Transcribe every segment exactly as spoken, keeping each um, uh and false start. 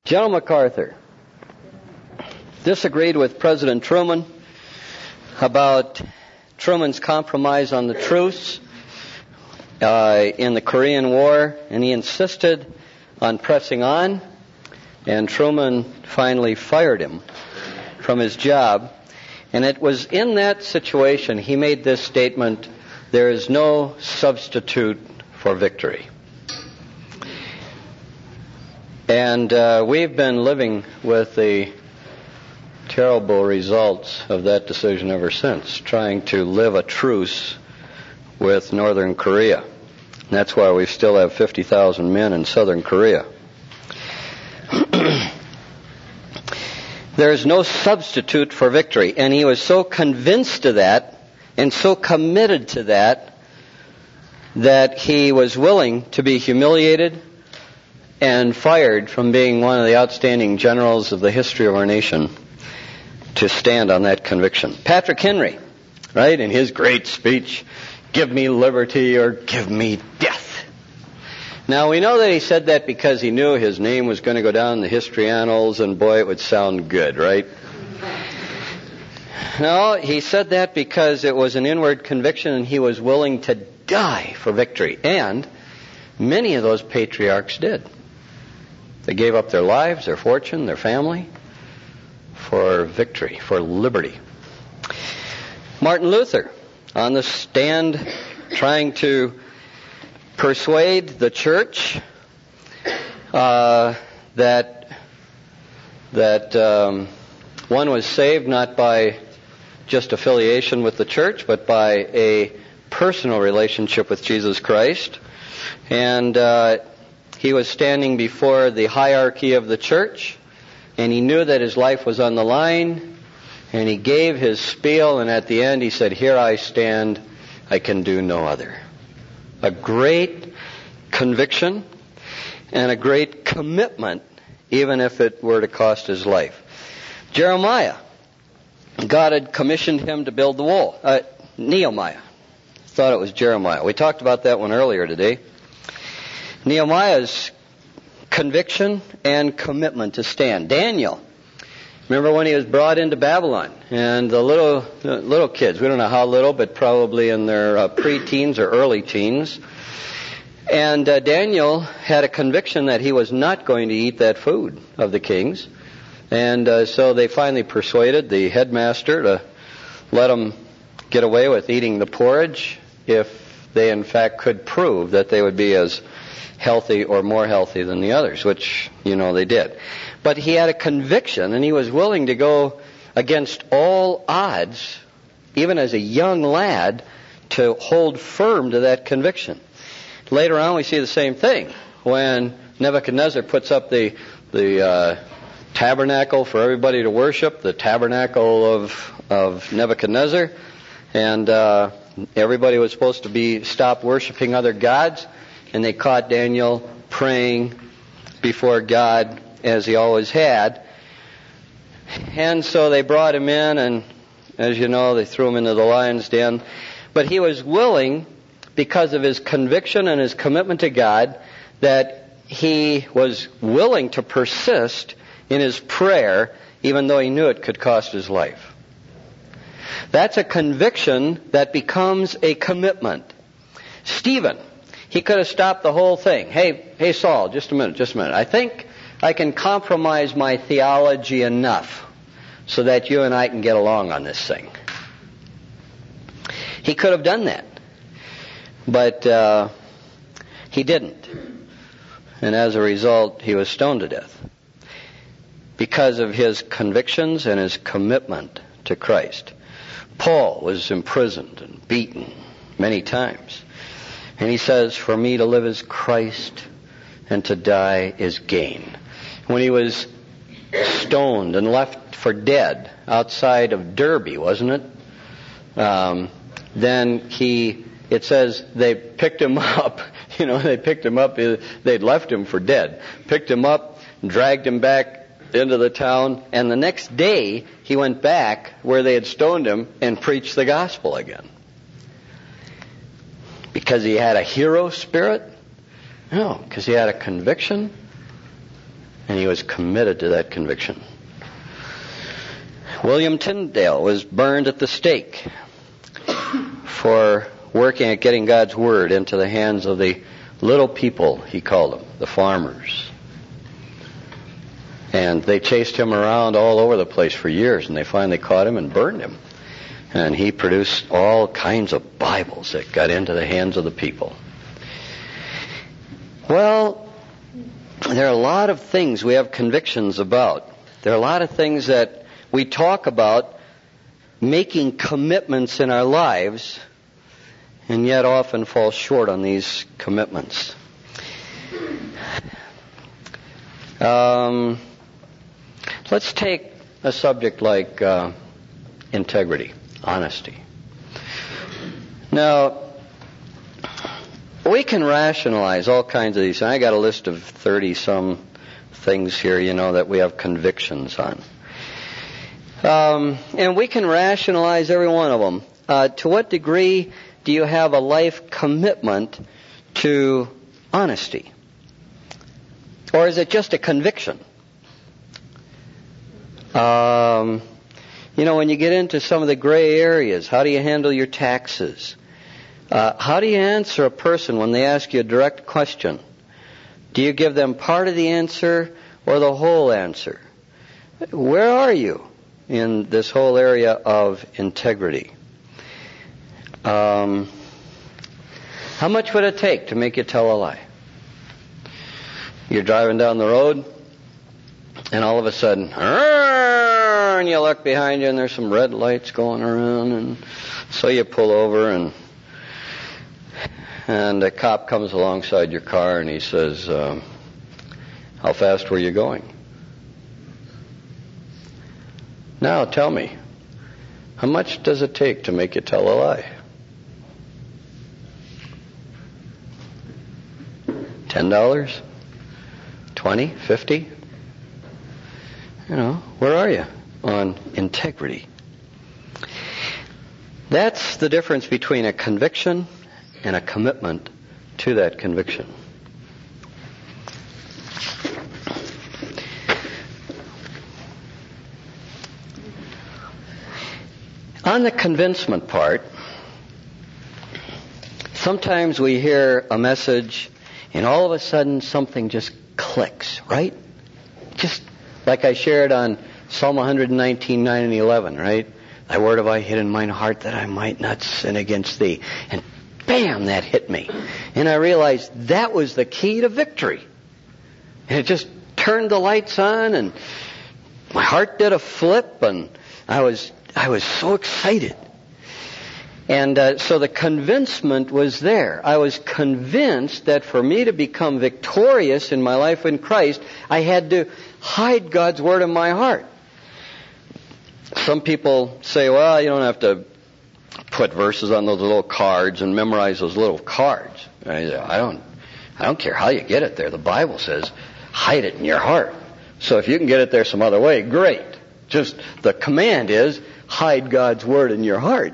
General MacArthur disagreed with President Truman about Truman's compromise on the truce uh, in the Korean War, and he insisted on pressing on, and Truman finally fired him from his job. And it was in that situation he made this statement: there is no substitute for victory. And uh, we've been living with the terrible results of that decision ever since, trying to live a truce with Northern Korea. And that's why we still have fifty thousand men in Southern Korea. There is no substitute for victory. And he was so convinced of that and so committed to that that he was willing to be humiliated and fired from being one of the outstanding generals of the history of our nation to stand on that conviction. Patrick Henry, right, in his great speech, "Give me liberty or give me death." Now, we know that he said that because he knew his name was going to go down in the history annals, and boy, it would sound good, right? No, he said that because it was an inward conviction and he was willing to die for victory. And many of those patriarchs did. They gave up their lives, their fortune, their family for victory, for liberty. Martin Luther, on the stand trying to persuade the church uh, that that um, one was saved not by just affiliation with the church, but by a personal relationship with Jesus Christ. And uh, he was standing before the hierarchy of the church, and he knew that his life was on the line, and he gave his spiel, and at the end he said, "Here I stand, I can do no other." A great conviction and a great commitment, even if it were to cost his life. Jeremiah, God had commissioned him to build the wall. Uh, Nehemiah. Thought it was Jeremiah. We talked about that one earlier today. Nehemiah's conviction and commitment to stand. Daniel. Remember when he was brought into Babylon, and the little uh, little kids, we don't know how little, but probably in their uh, pre-teens or early teens. And uh, Daniel had a conviction that he was not going to eat that food of the kings. And uh, so they finally persuaded the headmaster to let him get away with eating the porridge if they in fact could prove that they would be as healthy or more healthy than the others, which, you know, they did. But he had a conviction, and he was willing to go against all odds, even as a young lad, to hold firm to that conviction. Later on, we see the same thing. When Nebuchadnezzar puts up the the uh, tabernacle for everybody to worship, the tabernacle of of Nebuchadnezzar, and uh, everybody was supposed to be stop worshiping other gods, and they caught Daniel praying before God, as he always had. And so they brought him in, and as you know, they threw him into the lion's den. But he was willing, because of his conviction and his commitment to God, that he was willing to persist in his prayer, even though he knew it could cost his life. That's a conviction that becomes a commitment. Stephen, he could have stopped the whole thing. Hey, hey, Saul, just a minute, just a minute. I think I can compromise my theology enough so that you and I can get along on this thing. He could have done that. But uh, he didn't. And as a result, he was stoned to death because of his convictions and his commitment to Christ. Paul was imprisoned and beaten many times. And he says, "For me to live is Christ, and to die is gain." When he was stoned and left for dead outside of Derby, wasn't it? Um, then he, it says they picked him up. You know, they picked him up. They'd left him for dead. Picked him up, dragged him back into the town, and the next day he went back where they had stoned him and preached the gospel again. Because he had a hero spirit? No, because he had a conviction and he was committed to that conviction. William Tyndale was burned at the stake for working at getting God's Word into the hands of the little people, he called them, the farmers. And they chased him around all over the place for years, and they finally caught him and burned him. And he produced all kinds of Bibles that got into the hands of the people. Well, there are a lot of things we have convictions about. There are a lot of things that we talk about making commitments in our lives, and yet often fall short on these commitments. Um, let's take a subject like uh, integrity, honesty. Now, we can rationalize all kinds of these. And I got a list of thirty-some things here, you know, that we have convictions on. Um, and we can rationalize every one of them. Uh, to what degree do you have a life commitment to honesty? Or is it just a conviction? Um, you know, when you get into some of the gray areas, how do you handle your taxes? Uh, how do you answer a person when they ask you a direct question? Do you give them part of the answer or the whole answer? Where are you in this whole area of integrity? Um, how much would it take to make you tell a lie? You're driving down the road, and all of a sudden, and you look behind you, and there's some red lights going around, and so you pull over, and and a cop comes alongside your car, and he says, um, how fast were you going? Now, tell me, how much does it take to make you tell a lie? Ten dollars? Twenty? Fifty? You know, where are you on integrity? That's the difference between a conviction and a commitment to that conviction. On the convincement part, sometimes we hear a message and all of a sudden something just clicks, right? Just like I shared on Psalm one nineteen, nine and eleven, right? Thy word have I hid in mine heart that I might not sin against thee. And bam, that hit me. And I realized that was the key to victory. And it just turned the lights on, and my heart did a flip, and I was I was so excited. And uh, so the convincement was there. I was convinced that for me to become victorious in my life in Christ, I had to hide God's Word in my heart. Some people say, well, you don't have to put verses on those little cards and memorize those little cards. I, I don't I don't care how you get it there. The Bible says, hide it in your heart. So if you can get it there some other way, great. Just the command is, hide God's Word in your heart.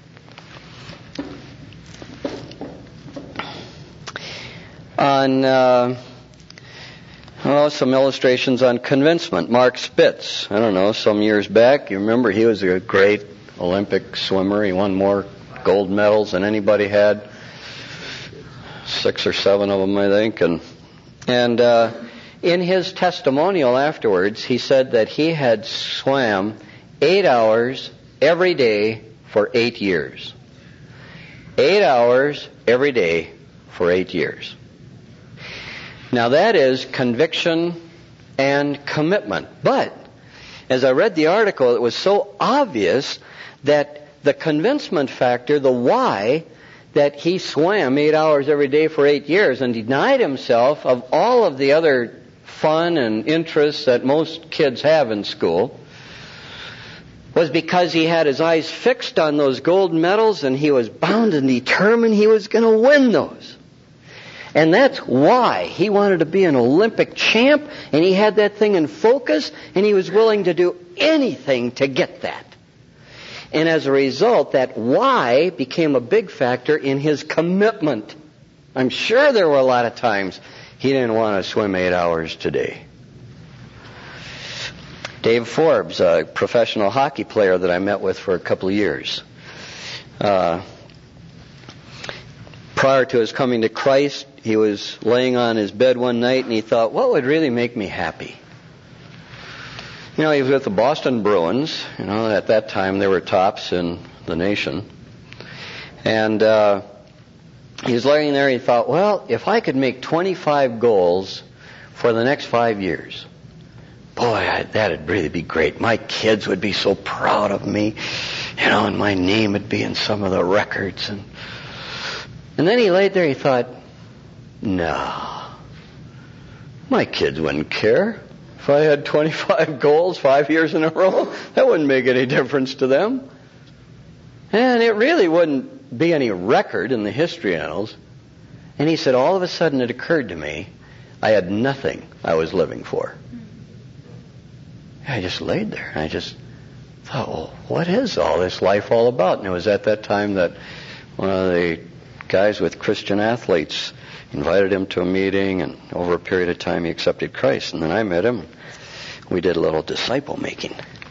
On uh, oh, some illustrations on convincement. Mark Spitz, I don't know, some years back, you remember he was a great Olympic swimmer. He won more gold medals than anybody had. Six or seven of them, I think. And and uh, in his testimonial afterwards, he said that he had swam eight hours every day for eight years. Eight hours every day for eight years. Now that is conviction and commitment. But as I read the article, it was so obvious that the convincement factor, the why, that he swam eight hours every day for eight years and denied himself of all of the other fun and interests that most kids have in school, was because he had his eyes fixed on those gold medals, and he was bound and determined he was going to win those. And that's why he wanted to be an Olympic champ, and he had that thing in focus, and he was willing to do anything to get that. And as a result, that why became a big factor in his commitment. I'm sure there were a lot of times he didn't want to swim eight hours today. Dave Forbes, a professional hockey player that I met with for a couple of years. Uh, prior to his coming to Christ, he was laying on his bed one night and he thought, what would really make me happy? You know, he was with the Boston Bruins. You know, at that time they were tops in the nation. And uh, he was laying there and he thought, well, if I could make twenty-five goals for the next five years, boy, I, that'd really be great. My kids would be so proud of me, you know, and my name would be in some of the records. And, and then he laid there, he thought, no, my kids wouldn't care. If I had twenty-five goals five years in a row, that wouldn't make any difference to them. And it really wouldn't be any record in the history annals. And he said, all of a sudden it occurred to me, I had nothing I was living for. I just laid there and I just thought, well, what is all this life all about? And it was at that time that one of the guys with Christian Athletes invited him to a meeting, and over a period of time he accepted Christ. And then I met him. We did a little disciple making.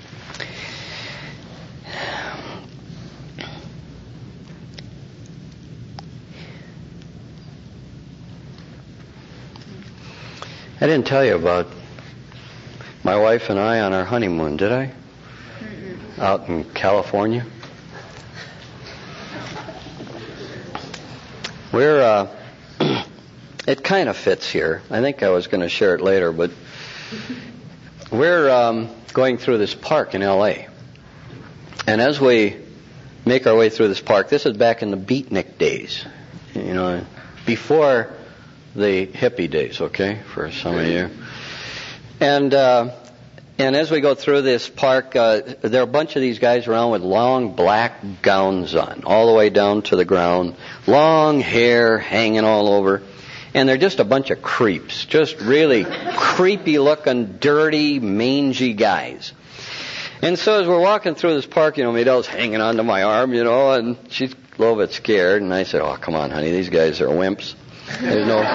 I didn't tell you about my wife and I on our honeymoon, did I? Mm-mm. Out in California. We're, uh, it kind of fits here. I think I was going to share it later, but we're um, going through this park in L A. And as we make our way through this park, this is back in the beatnik days, you know, before the hippie days, okay, for some of you. And uh, and as we go through this park, uh, there are a bunch of these guys around with long black gowns on, all the way down to the ground, long hair hanging all over. And they're just a bunch of creeps, just really creepy-looking, dirty, mangy guys. And so as we're walking through this park, you know, Maydell's hanging onto my arm, you know, and she's a little bit scared. And I said, oh, come on, honey, these guys are wimps. There's no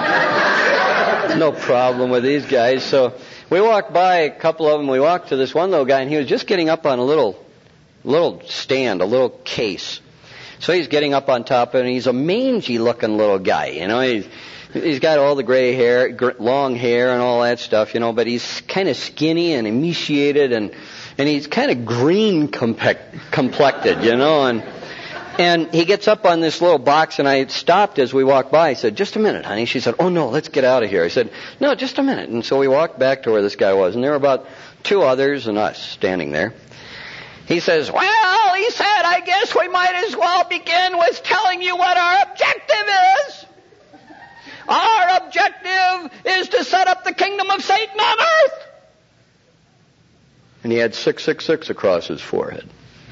no problem with these guys. So we walked by a couple of them. We walked to this one little guy, and he was just getting up on a little little stand, a little case. So he's getting up on top of it, and he's a mangy-looking little guy. You know, he's he's got all the gray hair, gr- long hair, and all that stuff. You know, but he's kind of skinny and emaciated, and and he's kind of green compec- complected. You know, and. And he gets up on this little box, and I stopped as we walked by. I said, just a minute, honey. She said, oh, no, let's get out of here. I said, no, just a minute. And so we walked back to where this guy was, and there were about two others and us standing there. He says, well, he said, I guess we might as well begin with telling you what our objective is. Our objective is to set up the kingdom of Satan on earth. And he had six six six across his forehead.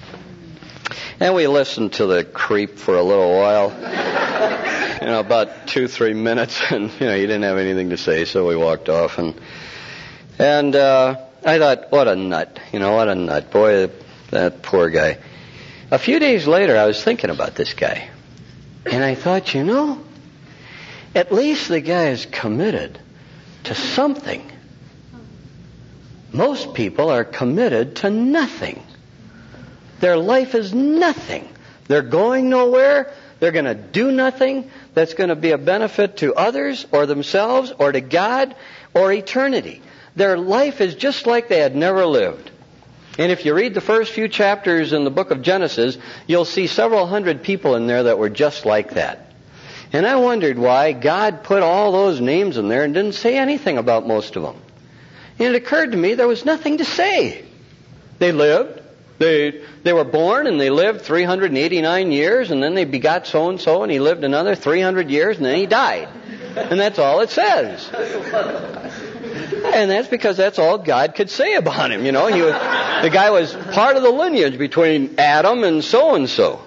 And we listened to the creep for a little while, you know, about two, three minutes, and, you know, he didn't have anything to say, so we walked off. And and uh, I thought, what a nut, you know, what a nut. Boy, that poor guy. A few days later, I was thinking about this guy, and I thought, you know, at least the guy is committed to something. Most people are committed to nothing. Their life is nothing. They're going nowhere. They're going to do nothing that's going to be a benefit to others or themselves or to God or eternity. Their life is just like they had never lived. And if you read the first few chapters in the book of Genesis, you'll see several hundred people in there that were just like that. And I wondered why God put all those names in there and didn't say anything about most of them. And it occurred to me there was nothing to say. They lived. They they were born and they lived three hundred eighty-nine years, and then they begot so-and-so, and he lived another three hundred years, and then he died. And that's all it says. And that's because that's all God could say about him, you know. He was, the guy was part of the lineage between Adam and so-and-so.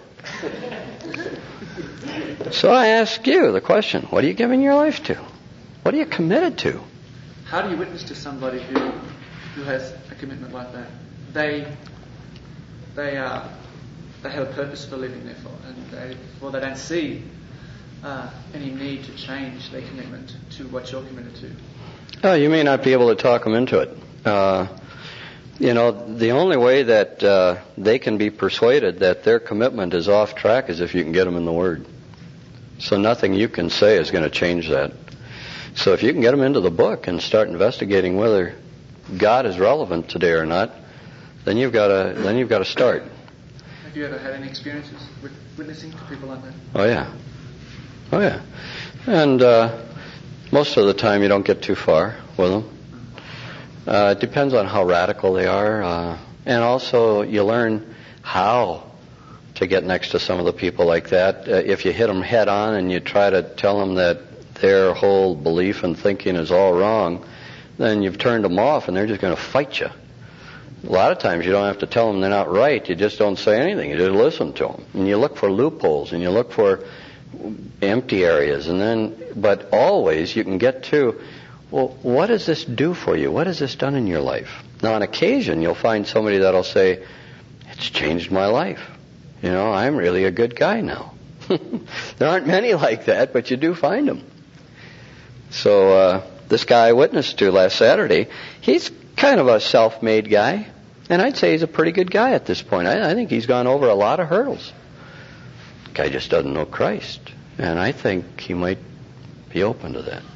So I ask you the question, what are you giving your life to? What are you committed to? How do you witness to somebody who who has a commitment like that? They... They uh, they have a purpose for living, therefore, and they, well, they don't see uh, any need to change their commitment to what you're committed to. Oh, you may not be able to talk them into it. Uh, you know, the only way that uh, they can be persuaded that their commitment is off track is if you can get them in the Word. So nothing you can say is going to change that. So if you can get them into the book and start investigating whether God is relevant today or not, then you've got to then you've got to start. Have you ever had any experiences with witnessing to people like that? Oh yeah, oh yeah, and uh, most of the time you don't get too far with them. Uh, it depends on how radical they are, uh, and also you learn how to get next to some of the people like that. Uh, if you hit them head on and you try to tell them that their whole belief and thinking is all wrong, then you've turned them off and they're just going to fight you. A lot of times you don't have to tell them they're not right. You just don't say anything. You just listen to them. And you look for loopholes and you look for empty areas. And then, but always you can get to, well, what does this do for you? What has this done in your life? Now, on occasion, you'll find somebody that'll say, it's changed my life. You know, I'm really a good guy now. There aren't many like that, but you do find them. So uh, this guy I witnessed to last Saturday, he's kind of a self-made guy. And I'd say he's a pretty good guy at this point. I, I think he's gone over a lot of hurdles. The guy just doesn't know Christ. And I think he might be open to that.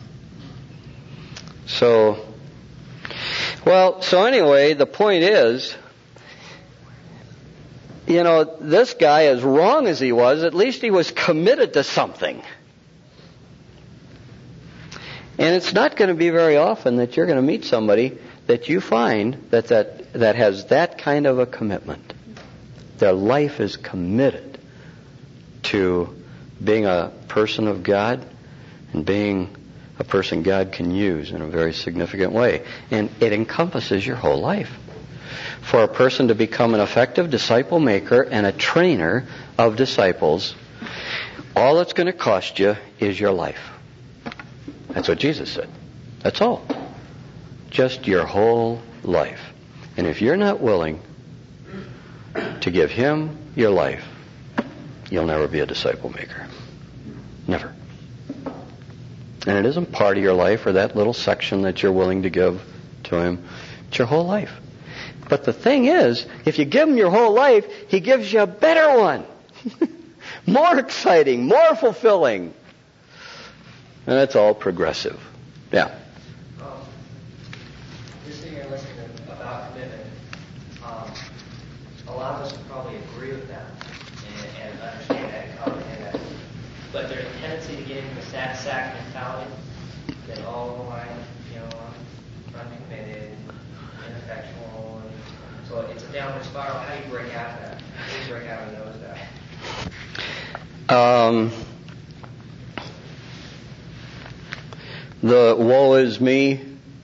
So, well, so anyway, the point is, you know, this guy, as wrong as he was, at least he was committed to something. And it's not going to be very often that you're going to meet somebody that you find that, that that has that kind of a commitment. Their life is committed to being a person of God and being a person God can use in a very significant way. And it encompasses your whole life. For a person to become an effective disciple maker and a trainer of disciples, all it's going to cost you is your life. That's what Jesus said. That's all. Just your whole life. And if you're not willing to give Him your life, you'll never be a disciple maker. Never. And it isn't part of your life or that little section that you're willing to give to Him. It's your whole life. But the thing is, if you give Him your whole life, He gives you a better one. More exciting, more fulfilling. And it's all progressive. Yeah. Um, just sitting here listening about commitment, um, a lot of us would probably agree with that and, and understand that and comprehend that. But there's a tendency to get into the sack sack mentality that, oh, I, you know, I'm uncommitted, ineffectual, and so it's a downward spiral. How do you break out of that? How do you break out of those guys? Um. The woe is me.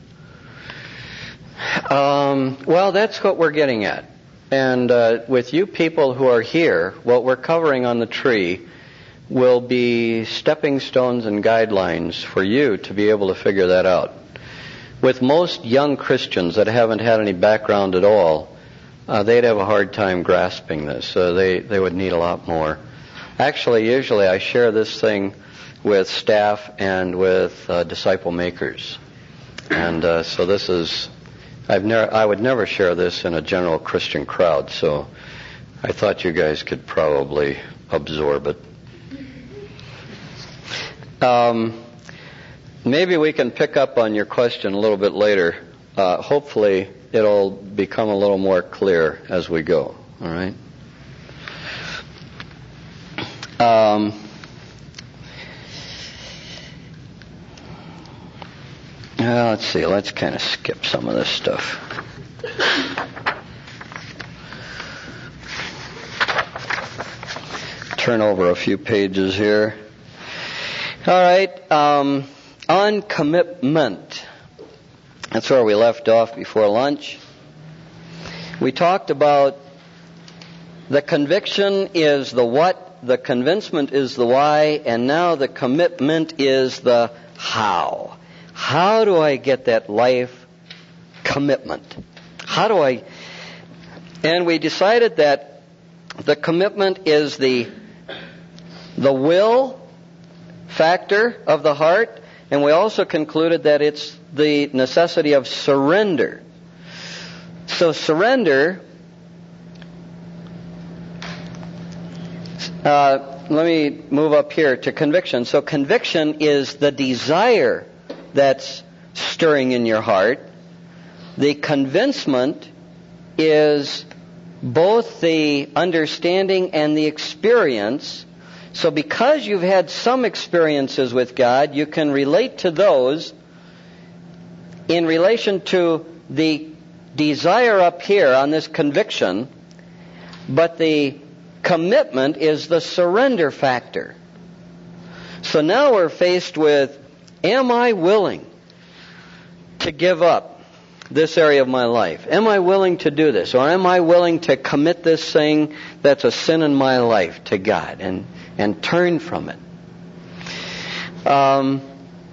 Um, well, that's what we're getting at. And uh, with you people who are here, what we're covering on the tree will be stepping stones and guidelines for you to be able to figure that out. With most young Christians that haven't had any background at all, uh, they'd have a hard time grasping this. Uh, they, they would need a lot more. Actually, usually I share this thing with staff and with uh, disciple makers. And uh, so this is, I've never, I would never share this in a general Christian crowd, so I thought you guys could probably absorb it. Um, maybe we can pick up on your question a little bit later. Uh, hopefully it'll become a little more clear as we go, all right? Um... Uh, let's see, let's kind of skip some of this stuff. Turn over a few pages here. All right, um, on commitment. That's where we left off before lunch. We talked about the conviction is the what, the convincement is the why, and now the commitment is the how. How do I get that life commitment? How do I... And we decided that the commitment is the the will factor of the heart, and we also concluded that it's the necessity of surrender. So surrender, uh, let me move up here to conviction. So conviction is the desire that's stirring in your heart. The convincement is both the understanding and the experience. So because you've had some experiences with God, you can relate to those in relation to the desire up here on this conviction, but the commitment is the surrender factor. So now we're faced with, am I willing to give up this area of my life? Am I willing to do this? Or am I willing to commit this thing that's a sin in my life to God and, and turn from it? Um,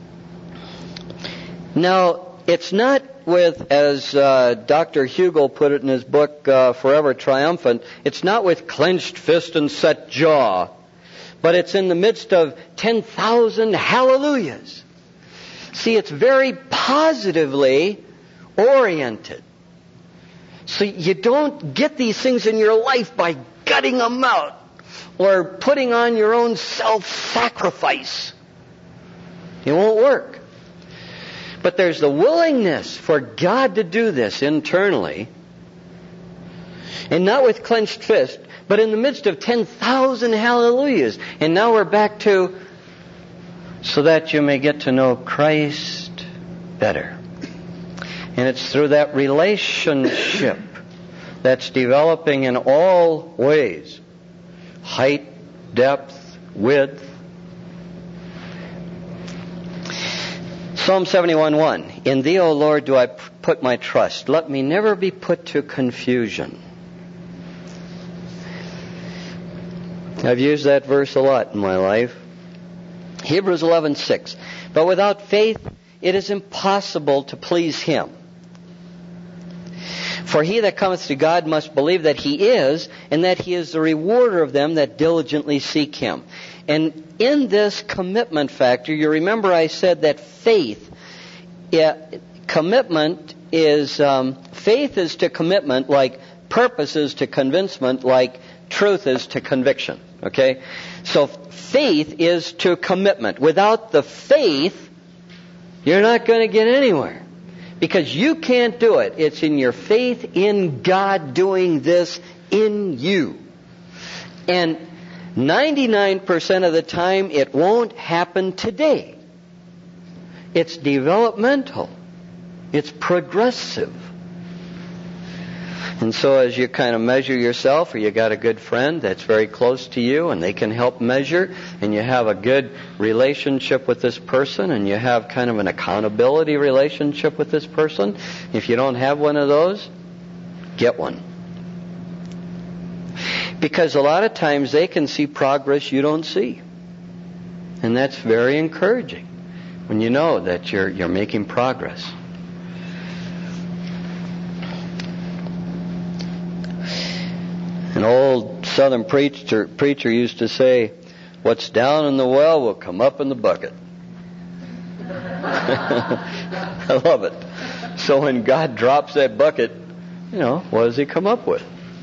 now, it's not with, as uh, Doctor Hugel put it in his book, uh, Forever Triumphant, it's not with clenched fist and set jaw, but it's in the midst of ten thousand hallelujahs. See, it's very positively oriented. So you don't get these things in your life by gutting them out or putting on your own self-sacrifice. It won't work. But there's the willingness for God to do this internally, and not with clenched fist, but in the midst of ten thousand hallelujahs. And now we're back to, so that you may get to know Christ better. And it's through that relationship that's developing in all ways. Height, depth, width. Psalm seventy-one one. In Thee, O Lord, do I put my trust. Let me never be put to confusion. I've used that verse a lot in my life. Hebrews eleven six. But without faith it is impossible to please Him. For he that cometh to God must believe that He is, and that He is the rewarder of them that diligently seek Him. And in this commitment factor, you remember I said that faith, yeah, commitment is, um, faith is to commitment like purpose is to convincement, like truth is to conviction. Okay? So faith is to commitment. Without the faith, you're not going to get anywhere. Because you can't do it. It's in your faith in God doing this in you. And ninety-nine percent of the time, it won't happen today. It's developmental. It's progressive. And so as you kind of measure yourself, or you got a good friend that's very close to you and they can help measure, and you have a good relationship with this person, and you have kind of an accountability relationship with this person, if you don't have one of those, get one. Because a lot of times they can see progress you don't see. And that's very encouraging when you know that you're you're making progress. An old Southern preacher preacher used to say, "What's down in the well will come up in the bucket." I love it. So when God drops that bucket, you know, what does He come up with?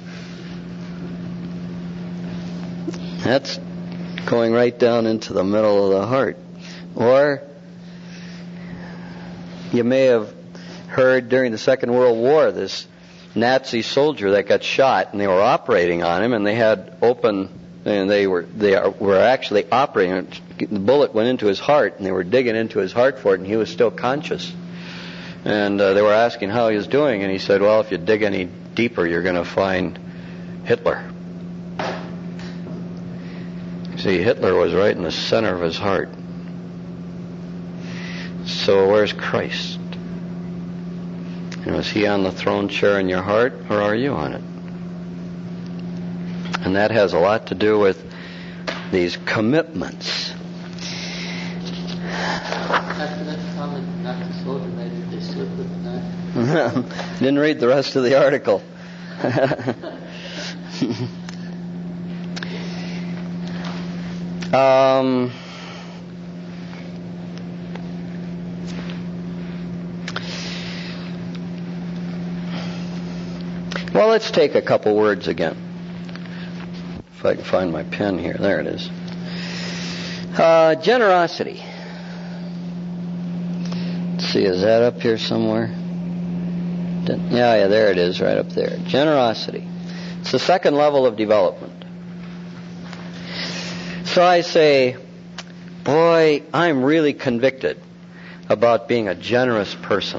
That's going right down into the middle of the heart. Or you may have heard during the Second World War, this Nazi soldier that got shot, and they were operating on him, and they had open, and they were they were actually operating. The bullet went into his heart, and they were digging into his heart for it, and he was still conscious. And uh, they were asking how he was doing, and he said, "Well, if you dig any deeper, you're going to find Hitler." See, Hitler was right in the center of his heart. So where's Christ? You know, is He on the throne chair in your heart, or are you on it? And that has a lot to do with these commitments. After that comment, not the soldier, maybe they slipped with the knife. Didn't read the rest of the article. um... Well, let's take a couple words again. If I can find my pen here. There it is. Uh, generosity. Let's see, is that up here somewhere? Yeah, yeah, there it is, right up there. Generosity. It's the second level of development. So I say, boy, I'm really convicted about being a generous person.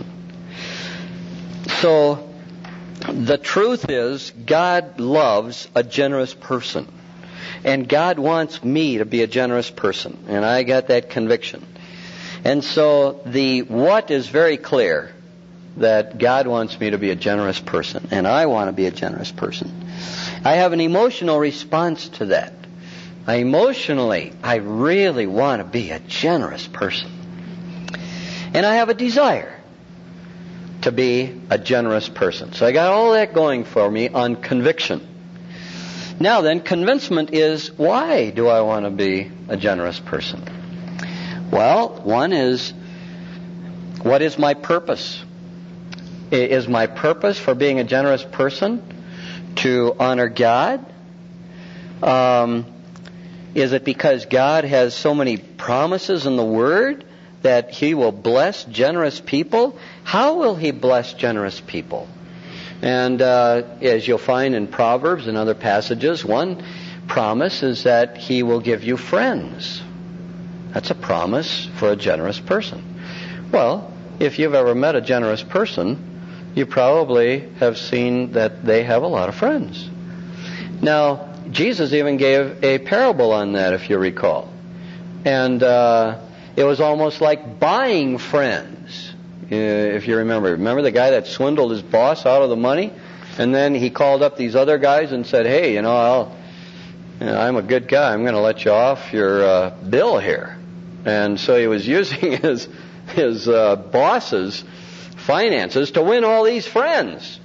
So the truth is, God loves a generous person. And God wants me to be a generous person. And I got that conviction. And so the what is very clear, that God wants me to be a generous person. And I want to be a generous person. I have an emotional response to that. I emotionally, I really want to be a generous person. And I have a desire to be a generous person. So I got all that going for me on conviction. Now then, convincement is, why do I want to be a generous person? Well, one is, what is my purpose? Is my purpose for being a generous person to honor God? Um, is it because God has so many promises in the Word that He will bless generous people? How will He bless generous people? And uh, as you'll find in Proverbs and other passages, one promise is that He will give you friends. That's a promise for a generous person. Well, if you've ever met a generous person, you probably have seen that they have a lot of friends. Now, Jesus even gave a parable on that, if you recall. And uh, it was almost like buying friends, uh, if you remember. Remember the guy that swindled his boss out of the money? And then he called up these other guys and said, hey, you know, I'll, you know I'm a good guy. I'm going to let you off your uh, bill here. And so he was using his, his uh, boss's finances to win all these friends.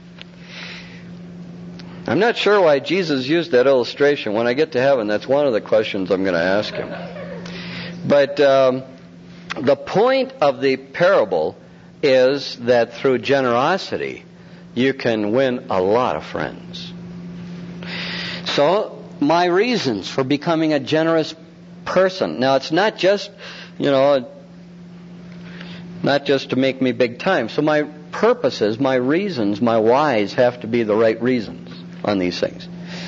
I'm not sure why Jesus used that illustration. When I get to heaven, that's one of the questions I'm going to ask Him. But um, the point of the parable is that through generosity, you can win a lot of friends. So, my reasons for becoming a generous person. Now, it's not just, you know, not just to make me big time. So my purposes, my reasons, my whys have to be the right reasons on these things.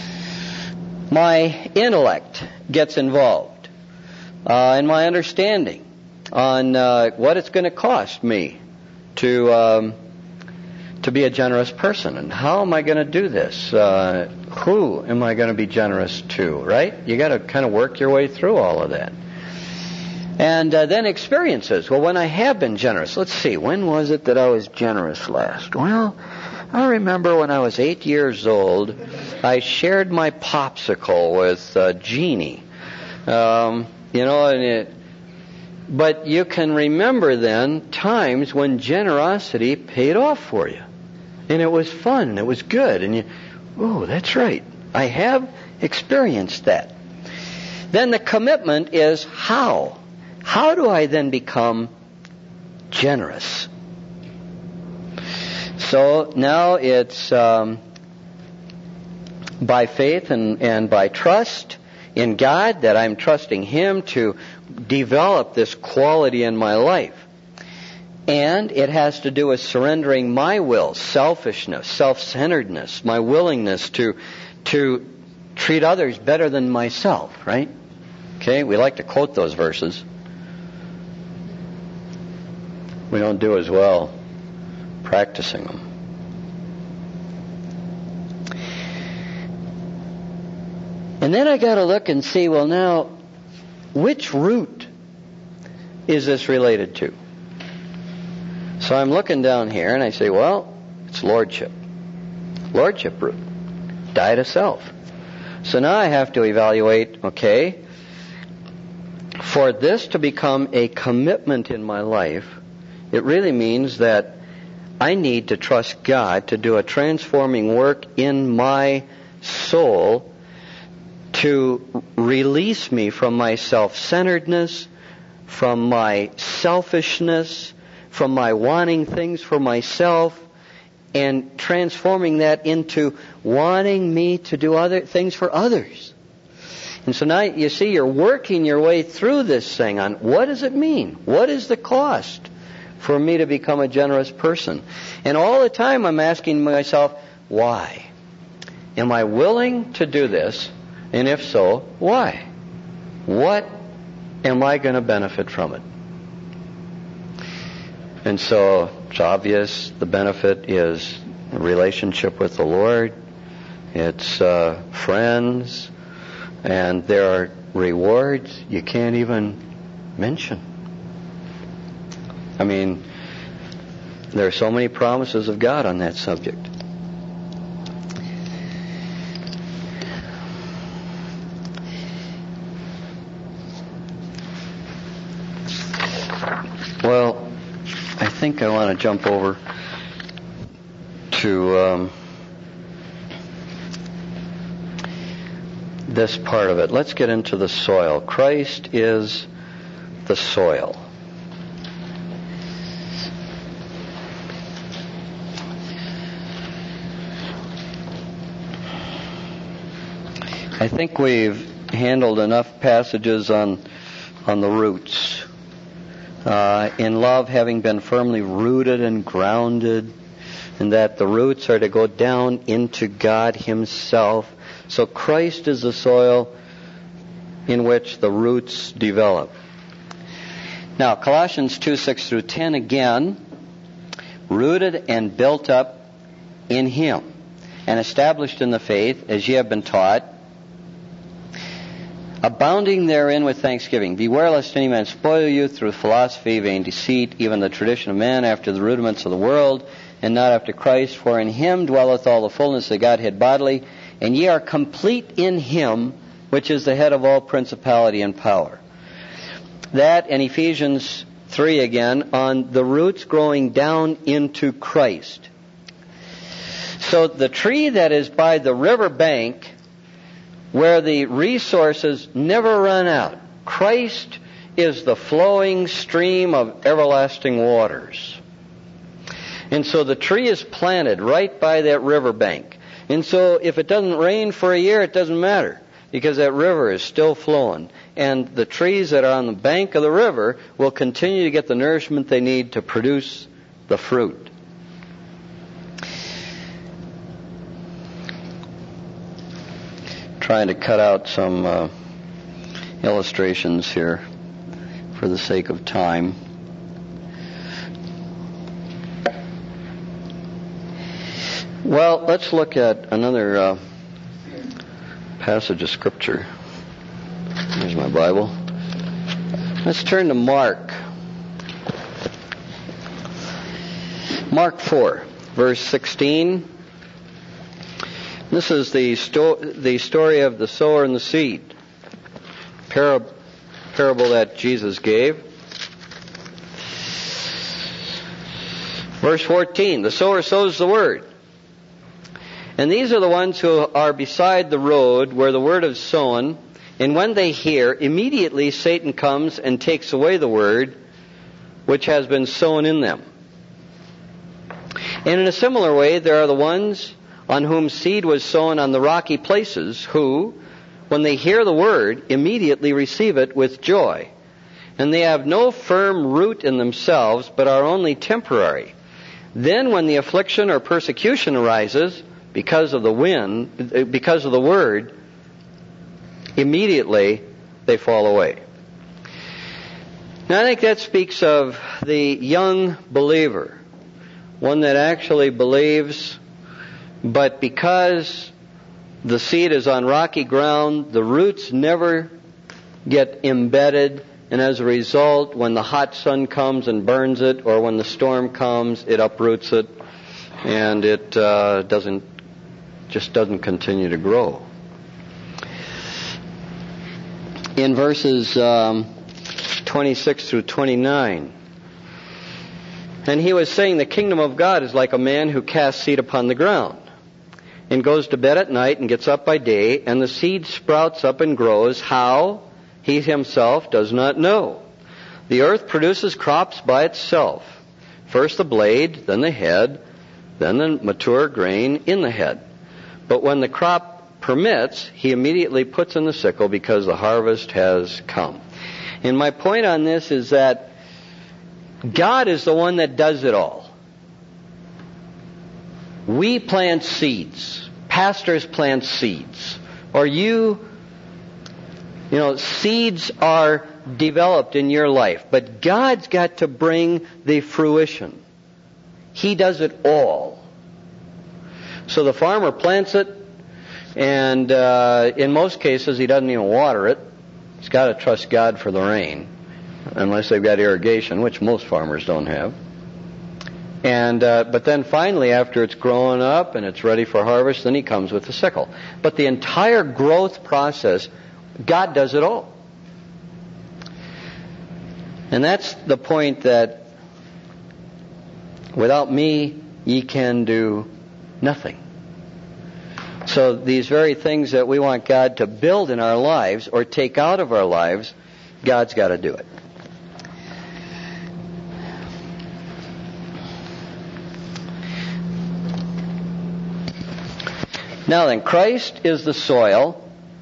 My intellect gets involved, uh, and my understanding on uh, what it's going to cost me to um, to be a generous person, and how am I going to do this? Uh, who am I going to be generous to? Right? You got to kind of work your way through all of that. And uh, then experiences. Well, when I have been generous, let's see, when was it that I was generous last? Well, I remember when I was eight years old, I shared my popsicle with uh, Jeannie. Um, you know, and it, but you can remember then times when generosity paid off for you. And it was fun, and it was good. And you, oh, that's right. I have experienced that. Then the commitment is how. How do I then become generous? So now it's um, by faith and, and by trust in God, that I'm trusting Him to develop this quality in my life. And it has to do with surrendering my will, selfishness, self-centeredness, my willingness to to treat others better than myself, right? Okay, we like to quote those verses. We don't do as well practicing them. And then I got to look and see, well now, which root is this related to? So I'm looking down here and I say, well, it's lordship. Lordship root. Die to self. So now I have to evaluate, okay, for this to become a commitment in my life, it really means that I need to trust God to do a transforming work in my soul to release me from my self-centeredness, from my selfishness, from my wanting things for myself, and transforming that into wanting me to do other things for others. And so now you see you're working your way through this thing on what does it mean? What is the cost for me to become a generous person? And all the time I'm asking myself, why? Am I willing to do this? And if so, why? What am I going to benefit from it? And so it's obvious the benefit is a relationship with the Lord. It's uh, friends. And there are rewards you can't even mention. I mean, there are so many promises of God on that subject. Well, I think I want to jump over to um, this part of it. Let's get into the soil. Christ is the soil. I think we've handled enough passages on on the roots. Uh, in love, having been firmly rooted and grounded, and that the roots are to go down into God Himself. So Christ is the soil in which the roots develop. Now, Colossians two, six through ten again, rooted and built up in Him, and established in the faith, as ye have been taught, abounding therein with thanksgiving. Beware lest any man spoil you through philosophy, vain deceit, even the tradition of men after the rudiments of the world, and not after Christ. For in Him dwelleth all the fullness of Godhead bodily, and ye are complete in Him, which is the head of all principality and power. That and Ephesians three again, on the roots growing down into Christ. So the tree that is by the river bank, where the resources never run out. Christ is the flowing stream of everlasting waters. And so the tree is planted right by that river bank. And so if it doesn't rain for a year, it doesn't matter, because that river is still flowing. And the trees that are on the bank of the river will continue to get the nourishment they need to produce the fruit. Trying to cut out some uh, illustrations here for the sake of time. Well, let's look at another uh, passage of Scripture. Here's my Bible. Let's turn to Mark. Mark four, verse sixteen. This is the, sto- the story of the sower and the seed. Parab- parable that Jesus gave. Verse fourteen, the sower sows the word. And these are the ones who are beside the road where the word is sown. And when they hear, immediately Satan comes and takes away the word which has been sown in them. And in a similar way, there are the ones on whom seed was sown on the rocky places, who, when they hear the word, immediately receive it with joy. And they have no firm root in themselves, but are only temporary. Then when the affliction or persecution arises, because of the wind, because of the word, immediately they fall away. Now I think that speaks of the young believer, one that actually believes, but because the seed is on rocky ground, the roots never get embedded, and as a result, when the hot sun comes and burns it, or when the storm comes, it uproots it, and it uh, doesn't, just doesn't continue to grow. In verses um, twenty-six through twenty-nine, and he was saying, the kingdom of God is like a man who casts seed upon the ground, and goes to bed at night and gets up by day, and the seed sprouts up and grows. How? He himself does not know. The earth produces crops by itself. First the blade, then the head, then the mature grain in the head. But when the crop permits, he immediately puts in the sickle because the harvest has come. And my point on this is that God is the one that does it all. We plant seeds. Pastors plant seeds. Or you, you know, seeds are developed in your life. But God's got to bring the fruition. He does it all. So the farmer plants it, and uh, in most cases he doesn't even water it. He's got to trust God for the rain, unless they've got irrigation, which most farmers don't have. And uh, but then finally, after it's grown up and it's ready for harvest, then he comes with the sickle. But the entire growth process, God does it all. And that's the point, that without me ye can do nothing. So these very things that we want God to build in our lives or take out of our lives, God's got to do it. Now then, Christ is the soil,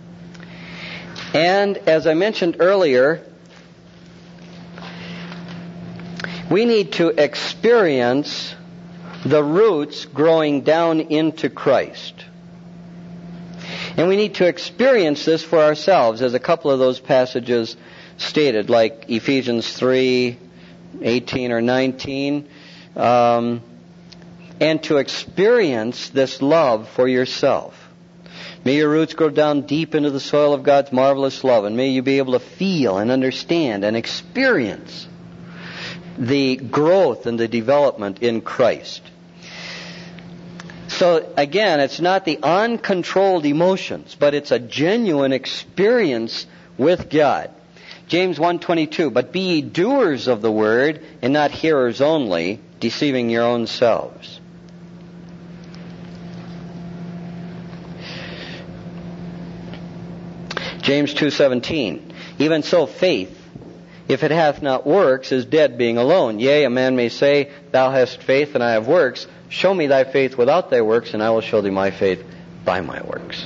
and as I mentioned earlier, we need to experience the roots growing down into Christ. And we need to experience this for ourselves, as a couple of those passages stated, like Ephesians three, eighteen or nineteen, um, and to experience this love for yourself. May your roots grow down deep into the soil of God's marvelous love, and may you be able to feel and understand and experience the growth and the development in Christ. So again, it's not the uncontrolled emotions, but it's a genuine experience with God. James one twenty-two, but be ye doers of the word, and not hearers only, deceiving your own selves. James two seventeen, even so faith, if it hath not works, is dead, being alone. Yea, a man may say, thou hast faith, and I have works. Show me thy faith without thy works, and I will show thee my faith by my works.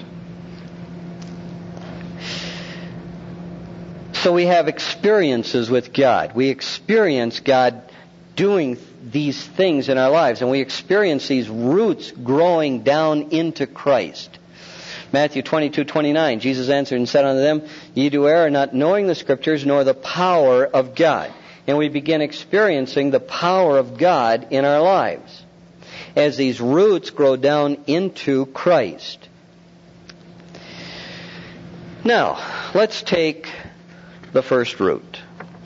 So we have experiences with God. We experience God doing these things in our lives, and we experience these roots growing down into Christ. Matthew twenty-two twenty-nine, Jesus answered and said unto them, ye do err, not knowing the Scriptures, nor the power of God. And we begin experiencing the power of God in our lives as these roots grow down into Christ. Now, let's take the first root.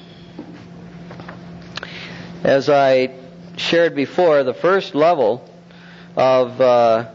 As I shared before, the first level of uh,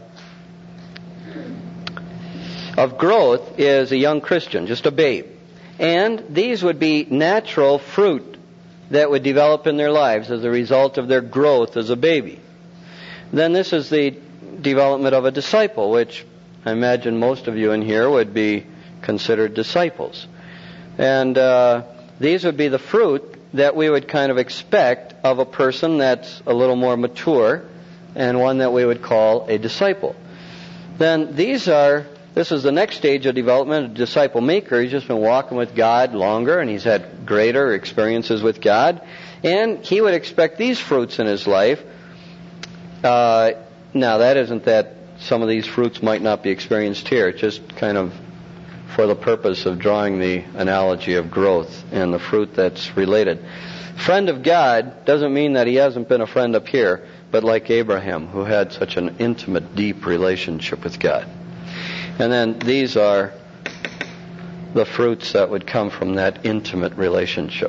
of growth is a young Christian, just a babe. And these would be natural fruit that would develop in their lives as a result of their growth as a baby. Then this is the development of a disciple, which I imagine most of you in here would be considered disciples. And uh, these would be the fruit that we would kind of expect of a person that's a little more mature, and one that we would call a disciple. Then these are, this is the next stage of development, a disciple maker. He's just been walking with God longer, and he's had greater experiences with God. And he would expect these fruits in his life. Uh, now, that isn't that some of these fruits might not be experienced here. It's just kind of for the purpose of drawing the analogy of growth and the fruit that's related. Friend of God doesn't mean that he hasn't been a friend up here, but like Abraham, who had such an intimate, deep relationship with God. And then these are the fruits that would come from that intimate relationship.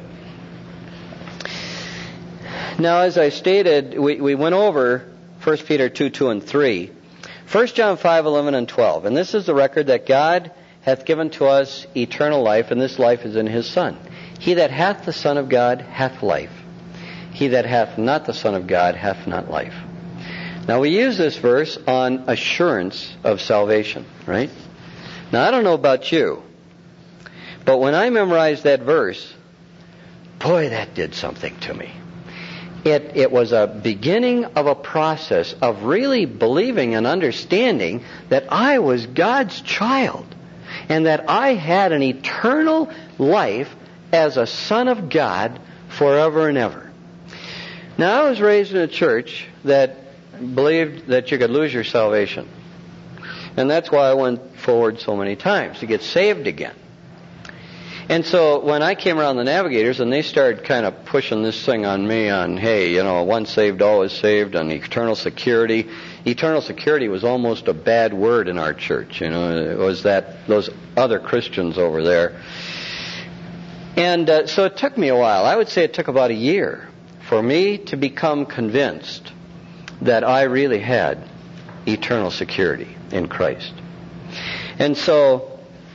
Now, as I stated, we, we went over First Peter two, two, and three. First John five, eleven, and twelve. And this is the record that God hath given to us eternal life, and this life is in his Son. He that hath the Son of God hath life. He that hath not the Son of God hath not life. Now, we use this verse on assurance of salvation, right? Now, I don't know about you, but when I memorized that verse, boy, that did something to me. It, it was a beginning of a process of really believing and understanding that I was God's child and that I had an eternal life as a son of God forever and ever. Now, I was raised in a church that believed that you could lose your salvation. And that's why I went forward so many times, to get saved again. And so when I came around the Navigators and they started kind of pushing this thing on me on, hey, you know, once saved, always saved, on eternal security. Eternal security was almost a bad word in our church. You know, it was that, those other Christians over there. And uh, so it took me a while. I would say it took about a year for me to become convinced that I really had eternal security in Christ. And so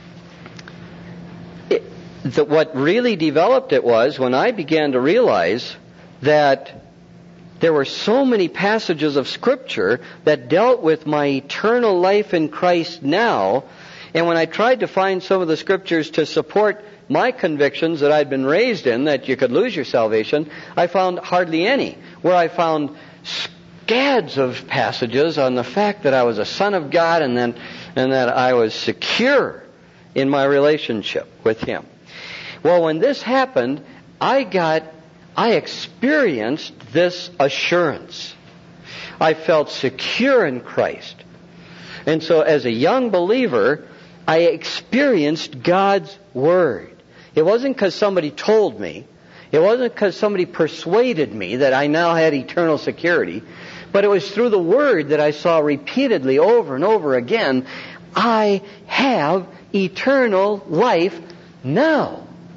The, what really developed it was when I began to realize that there were so many passages of Scripture that dealt with my eternal life in Christ now, and when I tried to find some of the Scriptures to support my convictions that I'd been raised in, that you could lose your salvation, I found hardly any. Where I found scads of passages on the fact that I was a son of God and then and that I was secure in my relationship with Him. Well, when this happened, I got, I experienced this assurance. I felt secure in Christ. And so as a young believer, I experienced God's Word. It wasn't because somebody told me. It wasn't because somebody persuaded me that I now had eternal security. But it was through the Word that I saw repeatedly over and over again, I have eternal life now.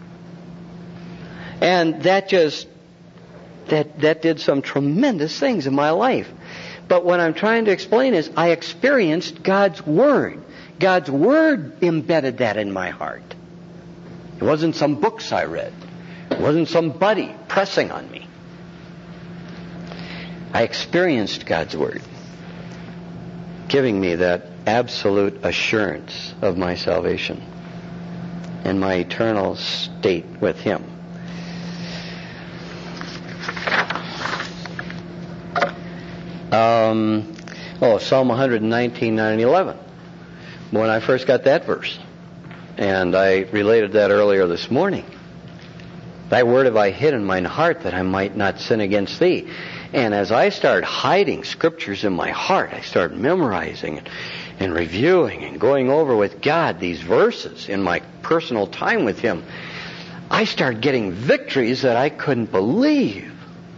And that just, that, that did some tremendous things in my life. But what I'm trying to explain is I experienced God's Word. God's Word embedded that in my heart. It wasn't some books I read. It wasn't somebody pressing on me. I experienced God's Word, giving me that absolute assurance of my salvation and my eternal state with Him. Um, oh, Psalm one nineteen, nine and eleven. When I first got that verse, and I related that earlier this morning. Thy word have I hid in mine heart that I might not sin against thee. And as I started hiding scriptures in my heart, I started memorizing and, and reviewing and going over with God these verses in my personal time with Him. I started getting victories that I couldn't believe.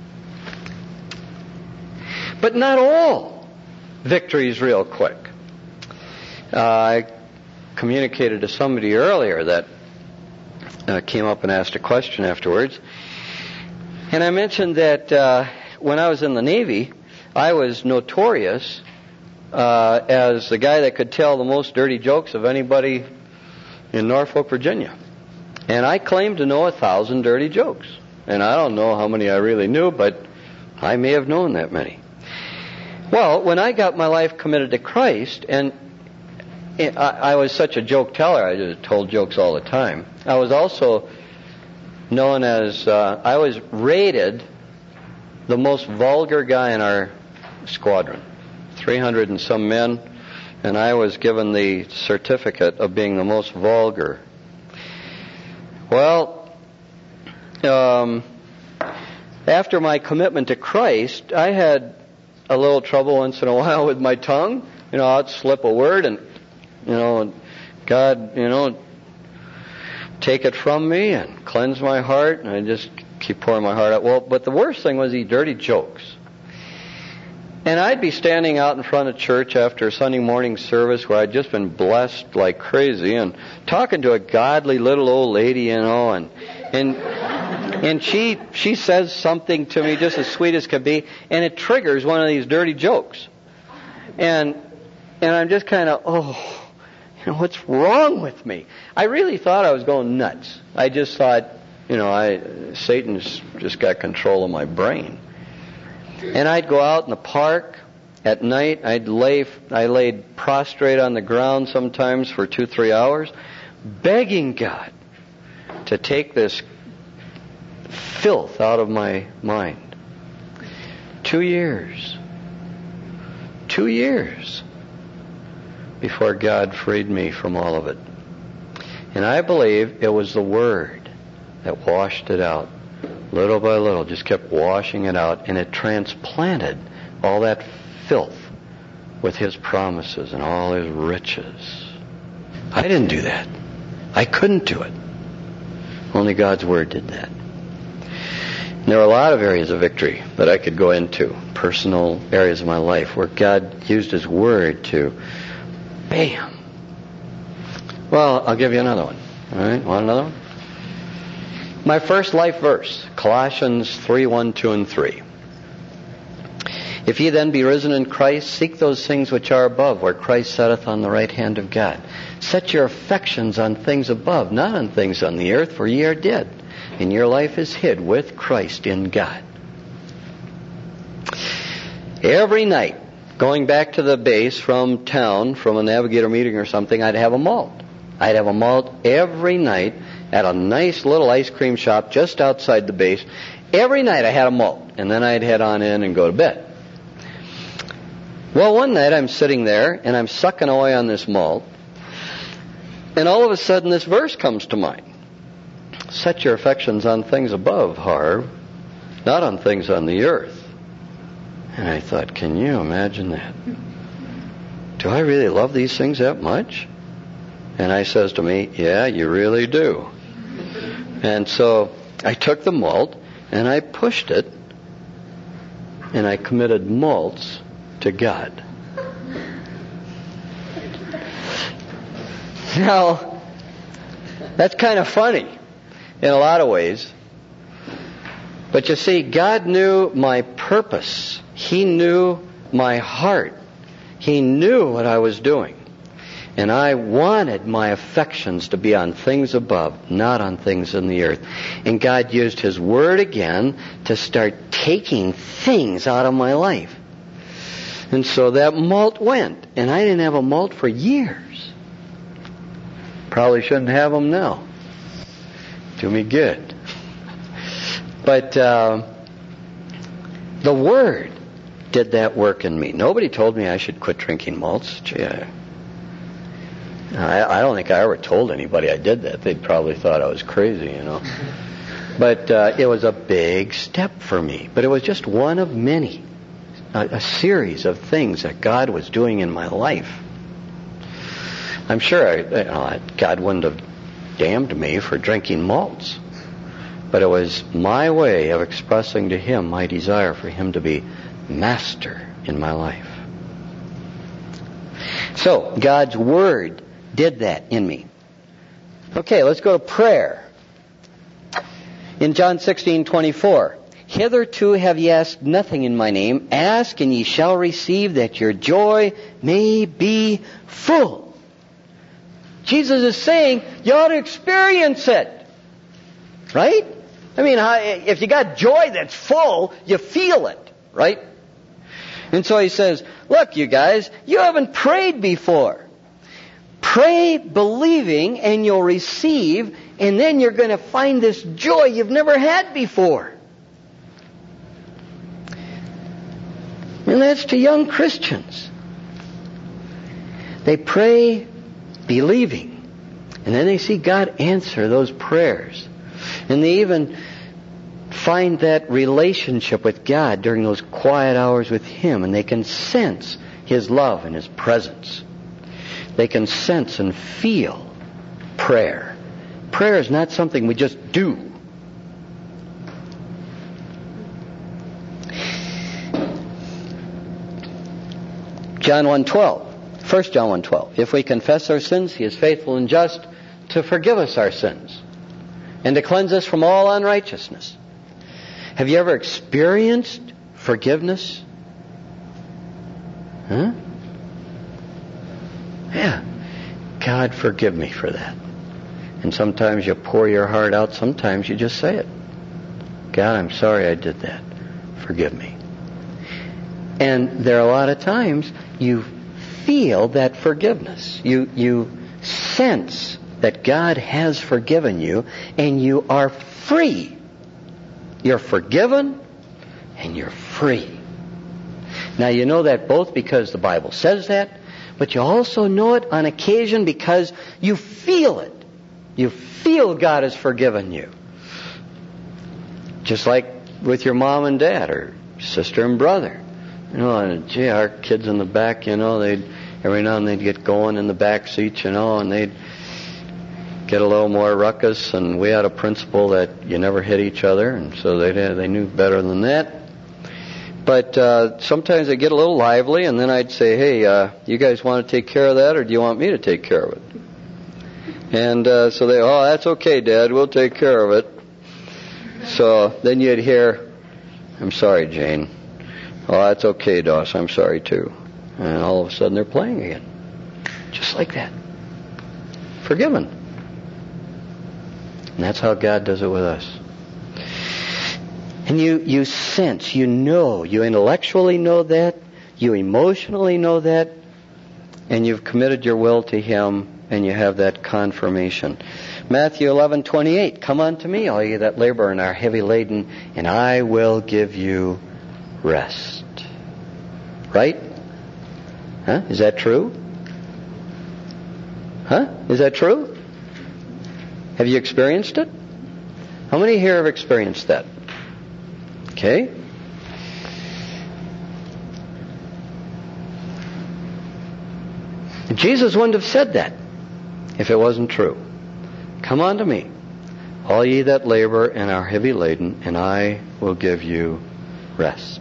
But not all victories real quick. Uh, I communicated to somebody earlier that uh, came up and asked a question afterwards. And I mentioned that uh, when I was in the Navy, I was notorious uh, as the guy that could tell the most dirty jokes of anybody in Norfolk, Virginia. And I claimed to know a thousand dirty jokes. And I don't know how many I really knew, but I may have known that many. Well, when I got my life committed to Christ, and I was such a joke teller, I just told jokes all the time. I was also known as, uh, I was rated the most vulgar guy in our squadron. three hundred and some men, and I was given the certificate of being the most vulgar. Well, um, after my commitment to Christ, I had a little trouble once in a while with my tongue. You know, I'd slip a word and, you know, God, you know, take it from me and cleanse my heart, and I just keep pouring my heart out. Well, but the worst thing was these dirty jokes. And I'd be standing out in front of church after Sunday morning service where I'd just been blessed like crazy and talking to a godly little old lady, you know, and and and she she says something to me just as sweet as could be, and it triggers one of these dirty jokes. And and I'm just kind of, oh, you know, what's wrong with me? I really thought I was going nuts. I just thought, you know, I Satan's just got control of my brain. And I'd go out in the park at night. I'd lay, I laid prostrate on the ground sometimes for two, three hours, begging God to take this filth out of my mind. two years. Two years before God freed me from all of it. And I believe it was the Word that washed it out. Little by little, just kept washing it out, and it transplanted all that filth with His promises and all His riches. I didn't do that. I couldn't do it. Only God's Word did that. And there are a lot of areas of victory that I could go into, personal areas of my life, where God used His Word to, bam. Well, I'll give you another one. All right, want another one? My first life verse, Colossians three, one, two, and three. If ye then be risen in Christ, seek those things which are above, where Christ sitteth on the right hand of God. Set your affections on things above, not on things on the earth, for ye are dead, and your life is hid with Christ in God. Every night, going back to the base from town, from a navigator meeting or something, I'd have a malt. I'd have a malt every night at a nice little ice cream shop just outside the base. Every night I had a malt, and then I'd head on in and go to bed. Well, one night I'm sitting there, and I'm sucking away on this malt, and all of a sudden this verse comes to mind. Set your affections on things above, Harv, not on things on the earth. And I thought, can you imagine that? Do I really love these things that much? And I says to me, yeah, you really do. And so I took the malt, and I pushed it, and I committed malts to God. Now, that's kind of funny in a lot of ways. But you see, God knew my purpose. He knew my heart. He knew what I was doing. And I wanted my affections to be on things above, not on things in the earth. And God used His Word again to start taking things out of my life. And so that malt went. And I didn't have a malt for years. Probably shouldn't have them now. Do me good. But uh, the Word did that work in me. Nobody told me I should quit drinking malts. Gee, I, I don't think I ever told anybody I did that. They probably thought I was crazy, you know. But uh, it was a big step for me. But it was just one of many. A, a series of things that God was doing in my life. I'm sure I, you know, God wouldn't have damned me for drinking malts. But it was my way of expressing to Him my desire for Him to be master in my life. So, God's Word did that in me. Okay, let's go to prayer. In John sixteen twenty-four, hitherto have ye asked nothing in my name. Ask and ye shall receive, that your joy may be full. Jesus is saying you ought to experience it. Right? I mean, if you got joy that's full, you feel it. Right? And so He says, look, you guys, you haven't prayed before. Pray believing and you'll receive, and then you're going to find this joy you've never had before. And that's to young Christians. They pray believing, and then they see God answer those prayers. And they even find that relationship with God during those quiet hours with Him, and they can sense His love and His presence. They can sense and feel prayer. Prayer is not something we just do. John one twelve. First John one twelve. If we confess our sins, He is faithful and just to forgive us our sins and to cleanse us from all unrighteousness. Have you ever experienced forgiveness? Huh? Yeah. God, forgive me for that. And sometimes you pour your heart out. Sometimes you just say it. God, I'm sorry I did that. Forgive me. And there are a lot of times you feel that forgiveness. You, you sense that God has forgiven you, and you are free. You're forgiven and you're free. Now you know that both because the Bible says that, but you also know it on occasion because you feel it. You feel God has forgiven you. Just like with your mom and dad or sister and brother. You know, and gee, our kids in the back, you know, they'd every now and then they'd get going in the back seats, you know, and they'd get a little more ruckus, and we had a principle that you never hit each other, and so they they knew better than that. But uh, sometimes they get a little lively, and then I'd say, hey, uh, you guys want to take care of that, or do you want me to take care of it? And uh, so they, oh, that's okay, Dad, we'll take care of it. So then you'd hear, I'm sorry, Jane. Oh, that's okay, Doss, I'm sorry too. And all of a sudden they're playing again. Just like that. Forgiven. And that's how God does it with us. And you, you sense, you know, you intellectually know that, you emotionally know that, and you've committed your will to Him, and you have that confirmation. Matthew eleven twenty-eight, come unto me, all ye that labor and are heavy laden, and I will give you rest. Right? Huh? Is that true? Huh? Is that true? Have you experienced it? How many here have experienced that? Okay. Jesus wouldn't have said that if it wasn't true. Come unto me, all ye that labor and are heavy laden, and I will give you rest.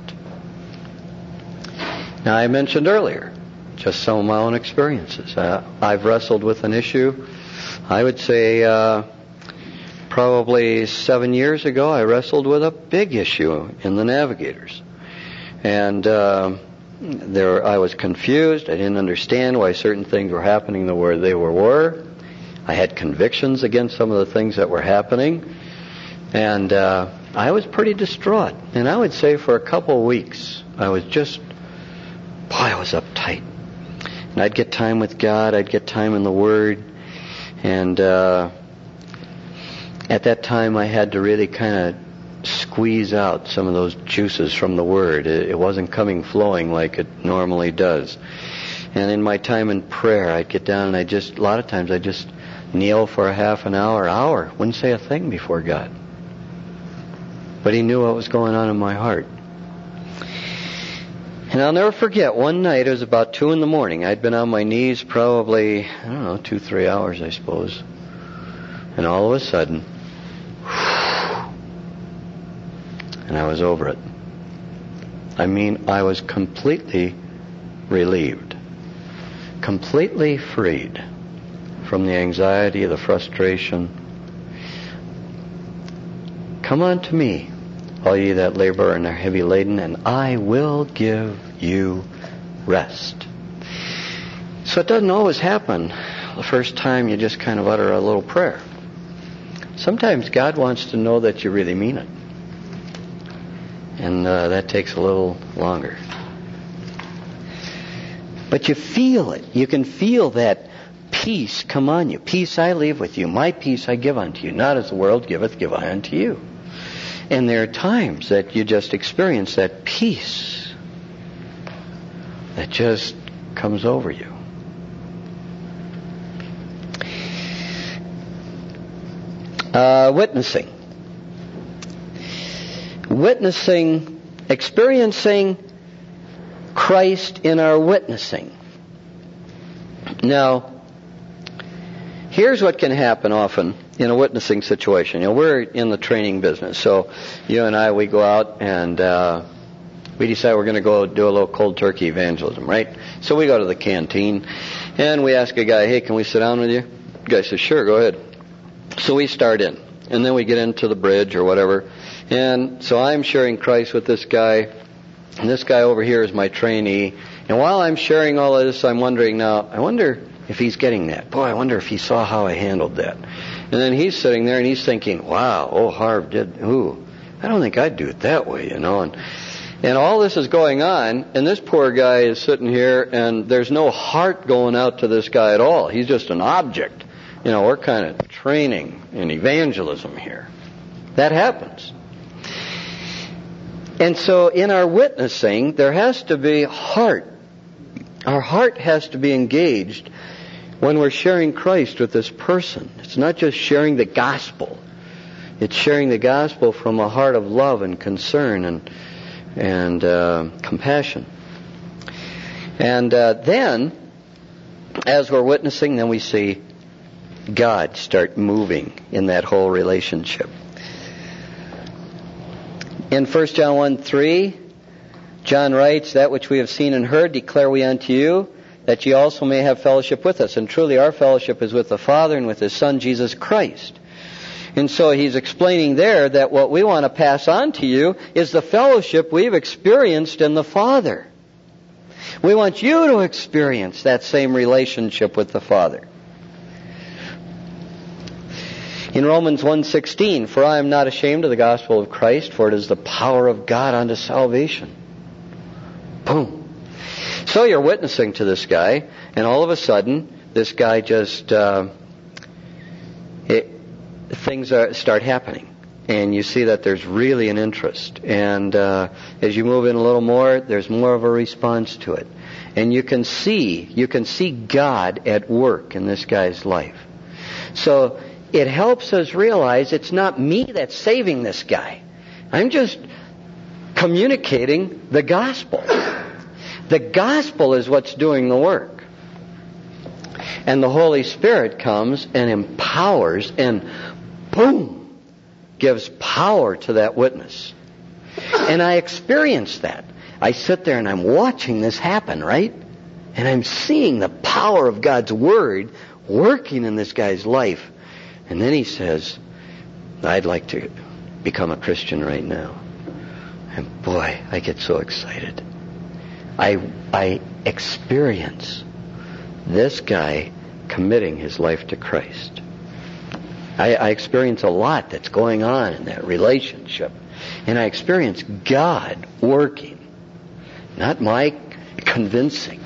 Now, I mentioned earlier just some of my own experiences. Uh, I've wrestled with an issue. I would say uh, probably seven years ago, I wrestled with a big issue in the Navigators. And uh, there, I was confused. I didn't understand why certain things were happening the way they were. were. I had convictions against some of the things that were happening. And uh, I was pretty distraught. And I would say for a couple of weeks, I was just, boy, I was uptight. And I'd get time with God. I'd get time in the Word. And uh, at that time, I had to really kind of squeeze out some of those juices from the Word. It, it wasn't coming flowing like it normally does. And in my time in prayer, I'd get down and I just, a lot of times, I'd just kneel for a half an hour, hour. Wouldn't say a thing before God. But He knew what was going on in my heart. And I'll never forget, one night, it was about two in the morning. I'd been on my knees probably, I don't know, two, three hours, I suppose. And all of a sudden, and I was over it. I mean, I was completely relieved. Completely freed from the anxiety, the frustration. Come unto me, all ye that labor and are heavy laden, and I will give you rest. So it doesn't always happen the first time you just kind of utter a little prayer. Sometimes God wants to know that you really mean it. And uh, that takes a little longer. But you feel it. You can feel that peace come on you. Peace I leave with you. My peace I give unto you. Not as the world giveth, give I unto you. And there are times that you just experience that peace that just comes over you. Uh, witnessing. Witnessing, experiencing Christ in our witnessing. Now, here's what can happen often in a witnessing situation. You know, we're in the training business, so you and I, we go out and uh, we decide we're going to go do a little cold turkey evangelism, right? So we go to the canteen and we ask a guy, hey, can we sit down with you? The guy says, sure, go ahead. So we start in, and then we get into the bridge or whatever. And so I'm sharing Christ with this guy, and this guy over here is my trainee. And while I'm sharing all of this, I'm wondering now, I wonder if he's getting that. Boy, I wonder if he saw how I handled that. And then he's sitting there and he's thinking, wow, oh, Harv did, ooh, I don't think I'd do it that way, you know. And, and all this is going on, and this poor guy is sitting here, and there's no heart going out to this guy at all. He's just an object. You know, we're kind of training in evangelism here. That happens. And so in our witnessing, there has to be heart. Our heart has to be engaged when we're sharing Christ with this person. It's not just sharing the gospel. It's sharing the gospel from a heart of love and concern and and uh, compassion. And uh, then, as we're witnessing, then we see God start moving in that whole relationship. In First John one three, John writes, "That which we have seen and heard declare we unto you, that ye also may have fellowship with us. And truly our fellowship is with the Father and with His Son, Jesus Christ." And so he's explaining there that what we want to pass on to you is the fellowship we've experienced in the Father. We want you to experience that same relationship with the Father. In Romans one sixteen, "For I am not ashamed of the gospel of Christ, for it is the power of God unto salvation." Boom. So you're witnessing to this guy, and all of a sudden, this guy just, uh, it, things are, start happening. And you see that there's really an interest. And uh, as you move in a little more, there's more of a response to it. And you can see, you can see God at work in this guy's life. So it helps us realize it's not me that's saving this guy. I'm just communicating the gospel. The gospel is what's doing the work. And the Holy Spirit comes and empowers and boom, gives power to that witness. And I experience that. I sit there and I'm watching this happen, right? And I'm seeing the power of God's Word working in this guy's life. And then he says, "I'd like to become a Christian right now." And boy, I get so excited. I, I experience this guy committing his life to Christ. I, I experience a lot that's going on in that relationship. And I experience God working, not my convincing.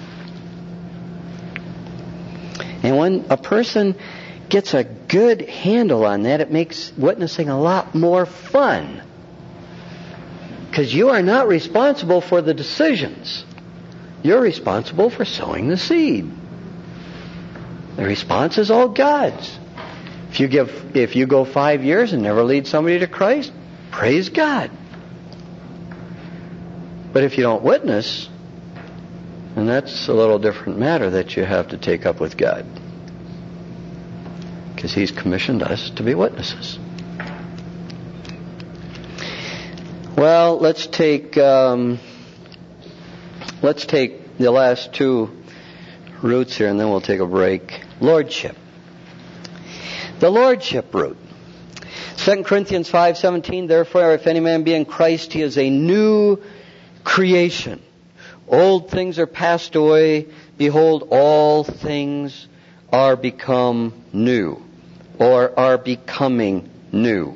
And when a person gets a good handle on that, it makes witnessing a lot more fun. Because you are not responsible for the decisions. You're responsible for sowing the seed. The response is all God's. If you give, if you go five years and never lead somebody to Christ, praise God. But if you don't witness, then that's a little different matter that you have to take up with God. Because He's commissioned us to be witnesses. Well, let's take um, let's take the last two roots here, and then we'll take a break. Lordship. The Lordship root. Second Corinthians five seventeen. "Therefore, if any man be in Christ, he is a new creation. Old things are passed away. Behold, all things are become new," or are becoming new.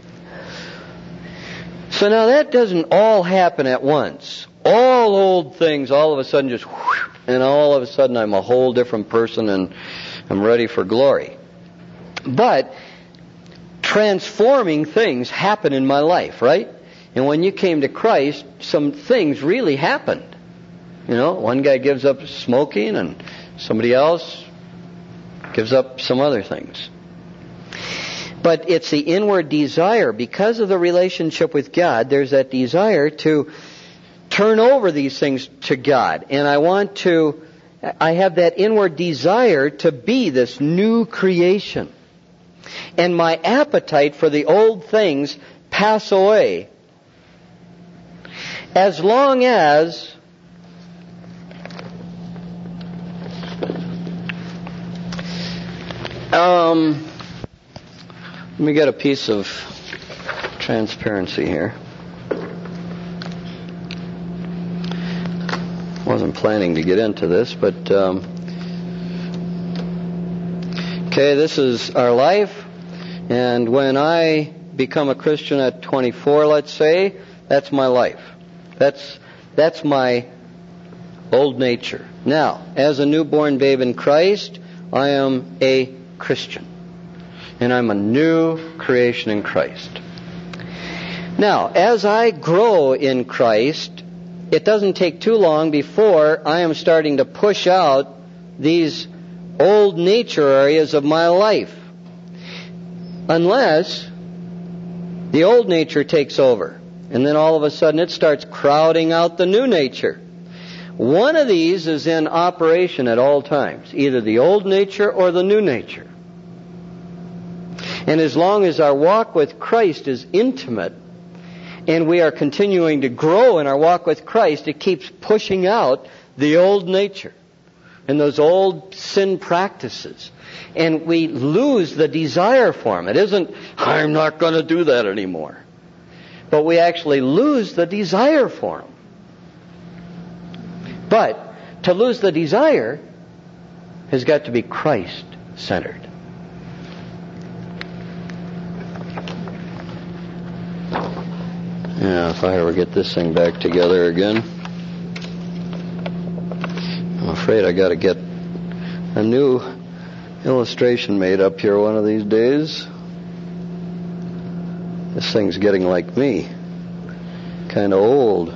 So now that doesn't all happen at once. All old things all of a sudden just whoosh, and all of a sudden I'm a whole different person and I'm ready for glory. But transforming things happen in my life, right? And when you came to Christ, some things really happened. You know, one guy gives up smoking and somebody else gives up some other things. But it's the inward desire. Because of the relationship with God, there's that desire to turn over these things to God. And I want to, I have that inward desire to be this new creation. And my appetite for the old things pass away. As long as um, let me get a piece of transparency here. Wasn't planning to get into this, but um, okay, this is our life. And when I become a Christian at twenty-four, let's say, that's my life. That's that's my old nature. Now, as a newborn babe in Christ, I am a Christian. And I'm a new creation in Christ. Now, as I grow in Christ, it doesn't take too long before I am starting to push out these old nature areas of my life. Unless the old nature takes over, and then all of a sudden it starts crowding out the new nature. One of these is in operation at all times, either the old nature or the new nature. And as long as our walk with Christ is intimate, and we are continuing to grow in our walk with Christ, it keeps pushing out the old nature and those old sin practices. And we lose the desire for them. It isn't, I'm not going to do that anymore. But we actually lose the desire for them. But to lose the desire has got to be Christ-centered. Yeah, if I ever get this thing back together again, I'm afraid I got to get a new illustration made up here one of these days. This thing's getting like me, kind of old.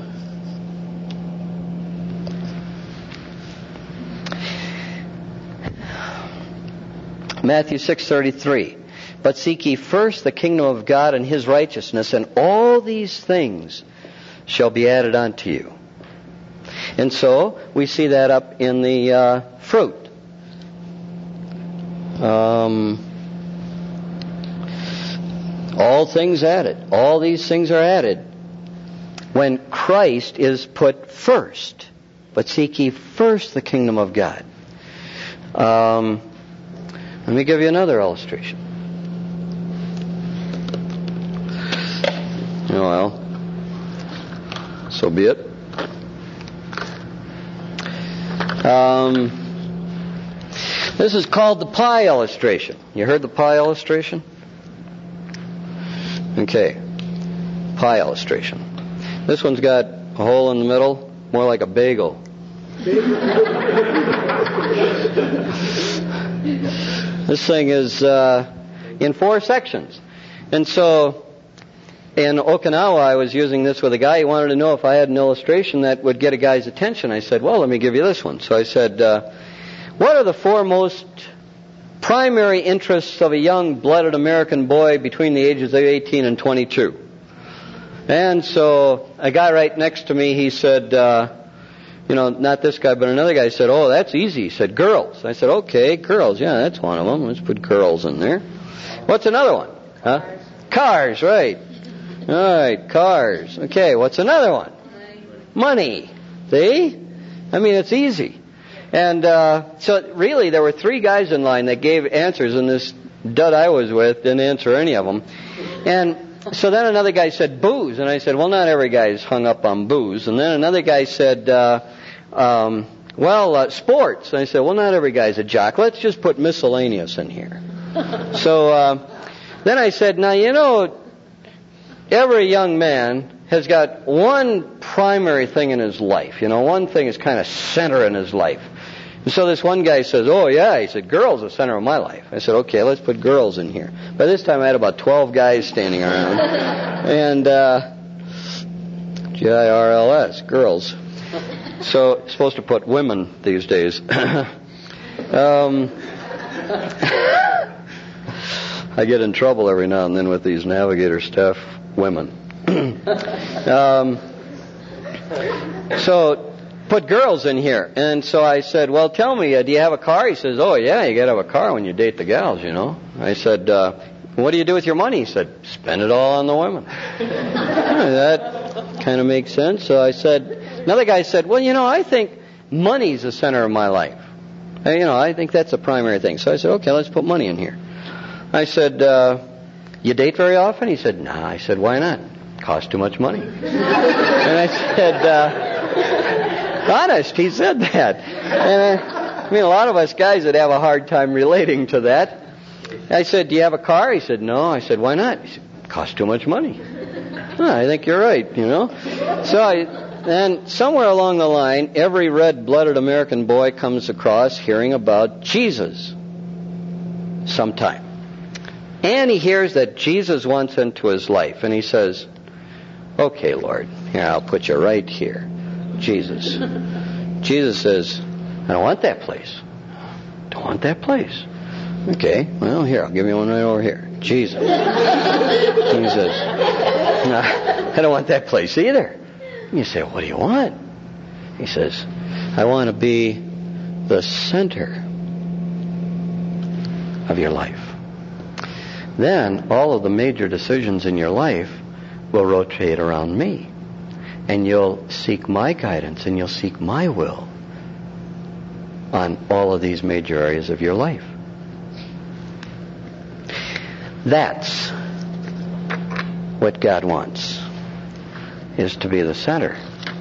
Matthew six thirty-three. But seek ye first the kingdom of God and His righteousness, and all these things shall be added unto you. And so we see that up in the uh, fruit. Um, all things added. All these things are added when Christ is put first. But seek ye first the kingdom of God. Um, let me give you another illustration. Oh, well, so be it. Um, this is called the pie illustration. You heard the pie illustration? Okay, pie illustration. This one's got a hole in the middle, more like a bagel. This thing is uh, in four sections. And so in Okinawa, I was using this with a guy. He wanted to know if I had an illustration that would get a guy's attention. I said, well, let me give you this one. So I said, uh, what are the four most primary interests of a young, blooded American boy between the ages of eighteen and twenty-two? And so a guy right next to me, he said, uh, you know, not this guy, but another guy said, oh, that's easy. He said, girls. I said, okay, girls. Yeah, that's one of them. Let's put girls in there. What's another one? Huh? Cars, right. All right, cars. Okay, what's another one? Money. See? I mean, it's easy. And uh, so really there were three guys in line that gave answers, and this dud I was with didn't answer any of them. And so then another guy said booze, and I said, well, not every guy's hung up on booze. And then another guy said, uh, um, well, uh, sports. And I said, well, not every guy's a jock. Let's just put miscellaneous in here. So uh, then I said, now, you know, every young man has got one primary thing in his life. You know, one thing is kind of center in his life. And so this one guy says, oh, yeah. He said, girls are the center of my life. I said, okay, let's put girls in here. By this time I had about twelve guys standing around. And uh, G I R L S, girls. So it's supposed to put women these days. um, I get in trouble every now and then with these Navigator staff women. um, so put girls in here. And so I said, well, tell me, uh, do you have a car? He says, oh, yeah, you got to have a car when you date the gals, you know. I said, uh, what do you do with your money? He said, spend it all on the women. That kind of makes sense. So I said, another guy said, well, you know, I think money's the center of my life. You know, I think that's the primary thing. So I said, okay, let's put money in here. I said, uh, you date very often? He said, nah. I said, why not? Costs too much money. And I said, uh, honest, he said that. And uh, I mean, a lot of us guys would have a hard time relating to that. I said, do you have a car? He said, no. I said, why not? He said, costs too much money. Oh, I think you're right, you know. So I, and somewhere along the line, every red-blooded American boy comes across hearing about Jesus sometime. And he hears that Jesus wants into his life. And he says, Okay, Lord, here, I'll put you right here. Jesus. Jesus says, I don't want that place. Don't want that place. Okay, well, here, I'll give you one right over here. Jesus. He says, no, I don't want that place either. And you say, what do you want? He says, I want to be the center of your life. Then all of the major decisions in your life will rotate around me. And you'll seek my guidance and you'll seek my will on all of these major areas of your life. That's what God wants, is to be the center.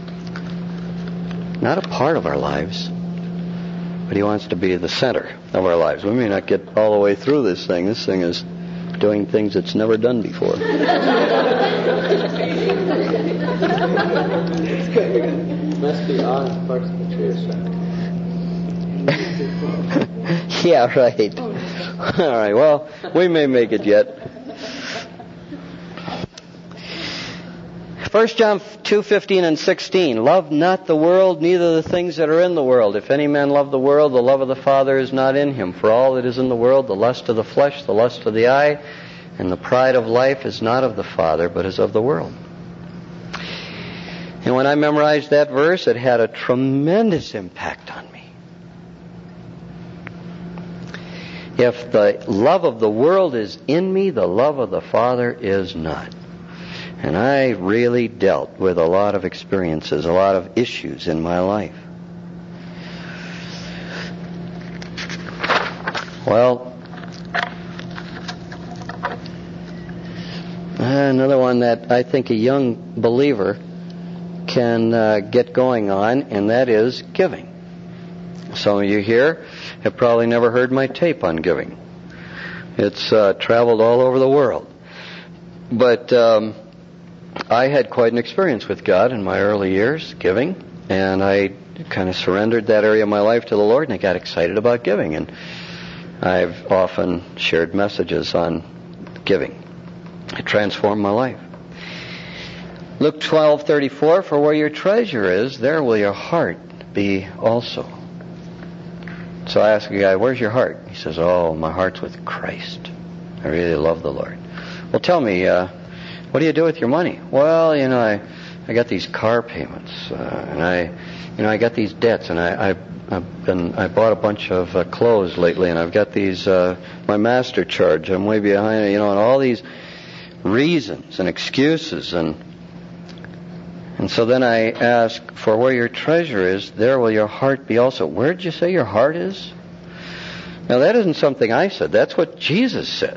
Not a part of our lives, but He wants to be the center of our lives. We may not get all the way through this thing. This thing is doing things it's never done before. Must be on parts of the church. Yeah, right. All right, well, we may make it yet. First John two fifteen and sixteen. Love not the world, neither the things that are in the world. If any man love the world, the love of the Father is not in him. For all that is in the world, the lust of the flesh, the lust of the eye, and the pride of life is not of the Father, but is of the world. And when I memorized that verse, it had a tremendous impact on me. If the love of the world is in me, the love of the Father is not. And I really dealt with a lot of experiences, a lot of issues in my life. Well, another one that I think a young believer can uh, get going on, and that is giving. Some of you here have probably never heard my tape on giving. It's uh, traveled all over the world. But um, I had quite an experience with God in my early years, giving, and I kind of surrendered that area of my life to the Lord, and I got excited about giving. And I've often shared messages on giving. It transformed my life. Luke twelve thirty-four, for where your treasure is, there will your heart be also. So I asked a guy, where's your heart? He says, oh, my heart's with Christ. I really love the Lord. Well, tell me, uh, what do you do with your money? Well, you know, I, I got these car payments, uh, and I, you know, I got these debts, and I, I, I've been, I bought a bunch of uh, clothes lately, and I've got these, uh, my master charge, I'm way behind, you know, and all these reasons and excuses, and And so then I ask, for where your treasure is, there will your heart be also. Where did you say your heart is? Now that isn't something I said. That's what Jesus said.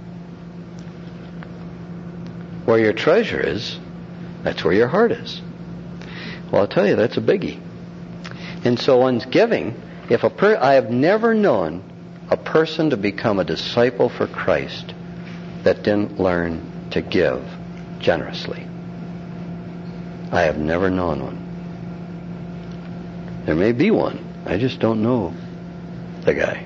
Where your treasure is, that's where your heart is. Well, I'll tell you, that's a biggie. And so one's giving, if a per- I have never known a person to become a disciple for Christ that didn't learn to give generously. I have never known one. There may be one. I just don't know the guy.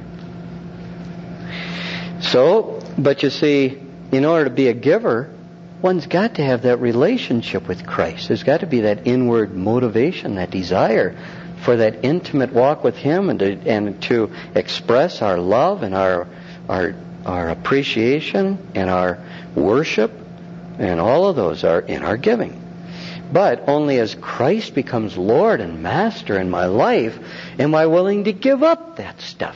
So, but you see, in order to be a giver, one's got to have that relationship with Christ. There's got to be that inward motivation, that desire for that intimate walk with Him, and to, and to express our love and our, our, our appreciation and our worship, and all of those are in our giving. But only as Christ becomes Lord and Master in my life am I willing to give up that stuff.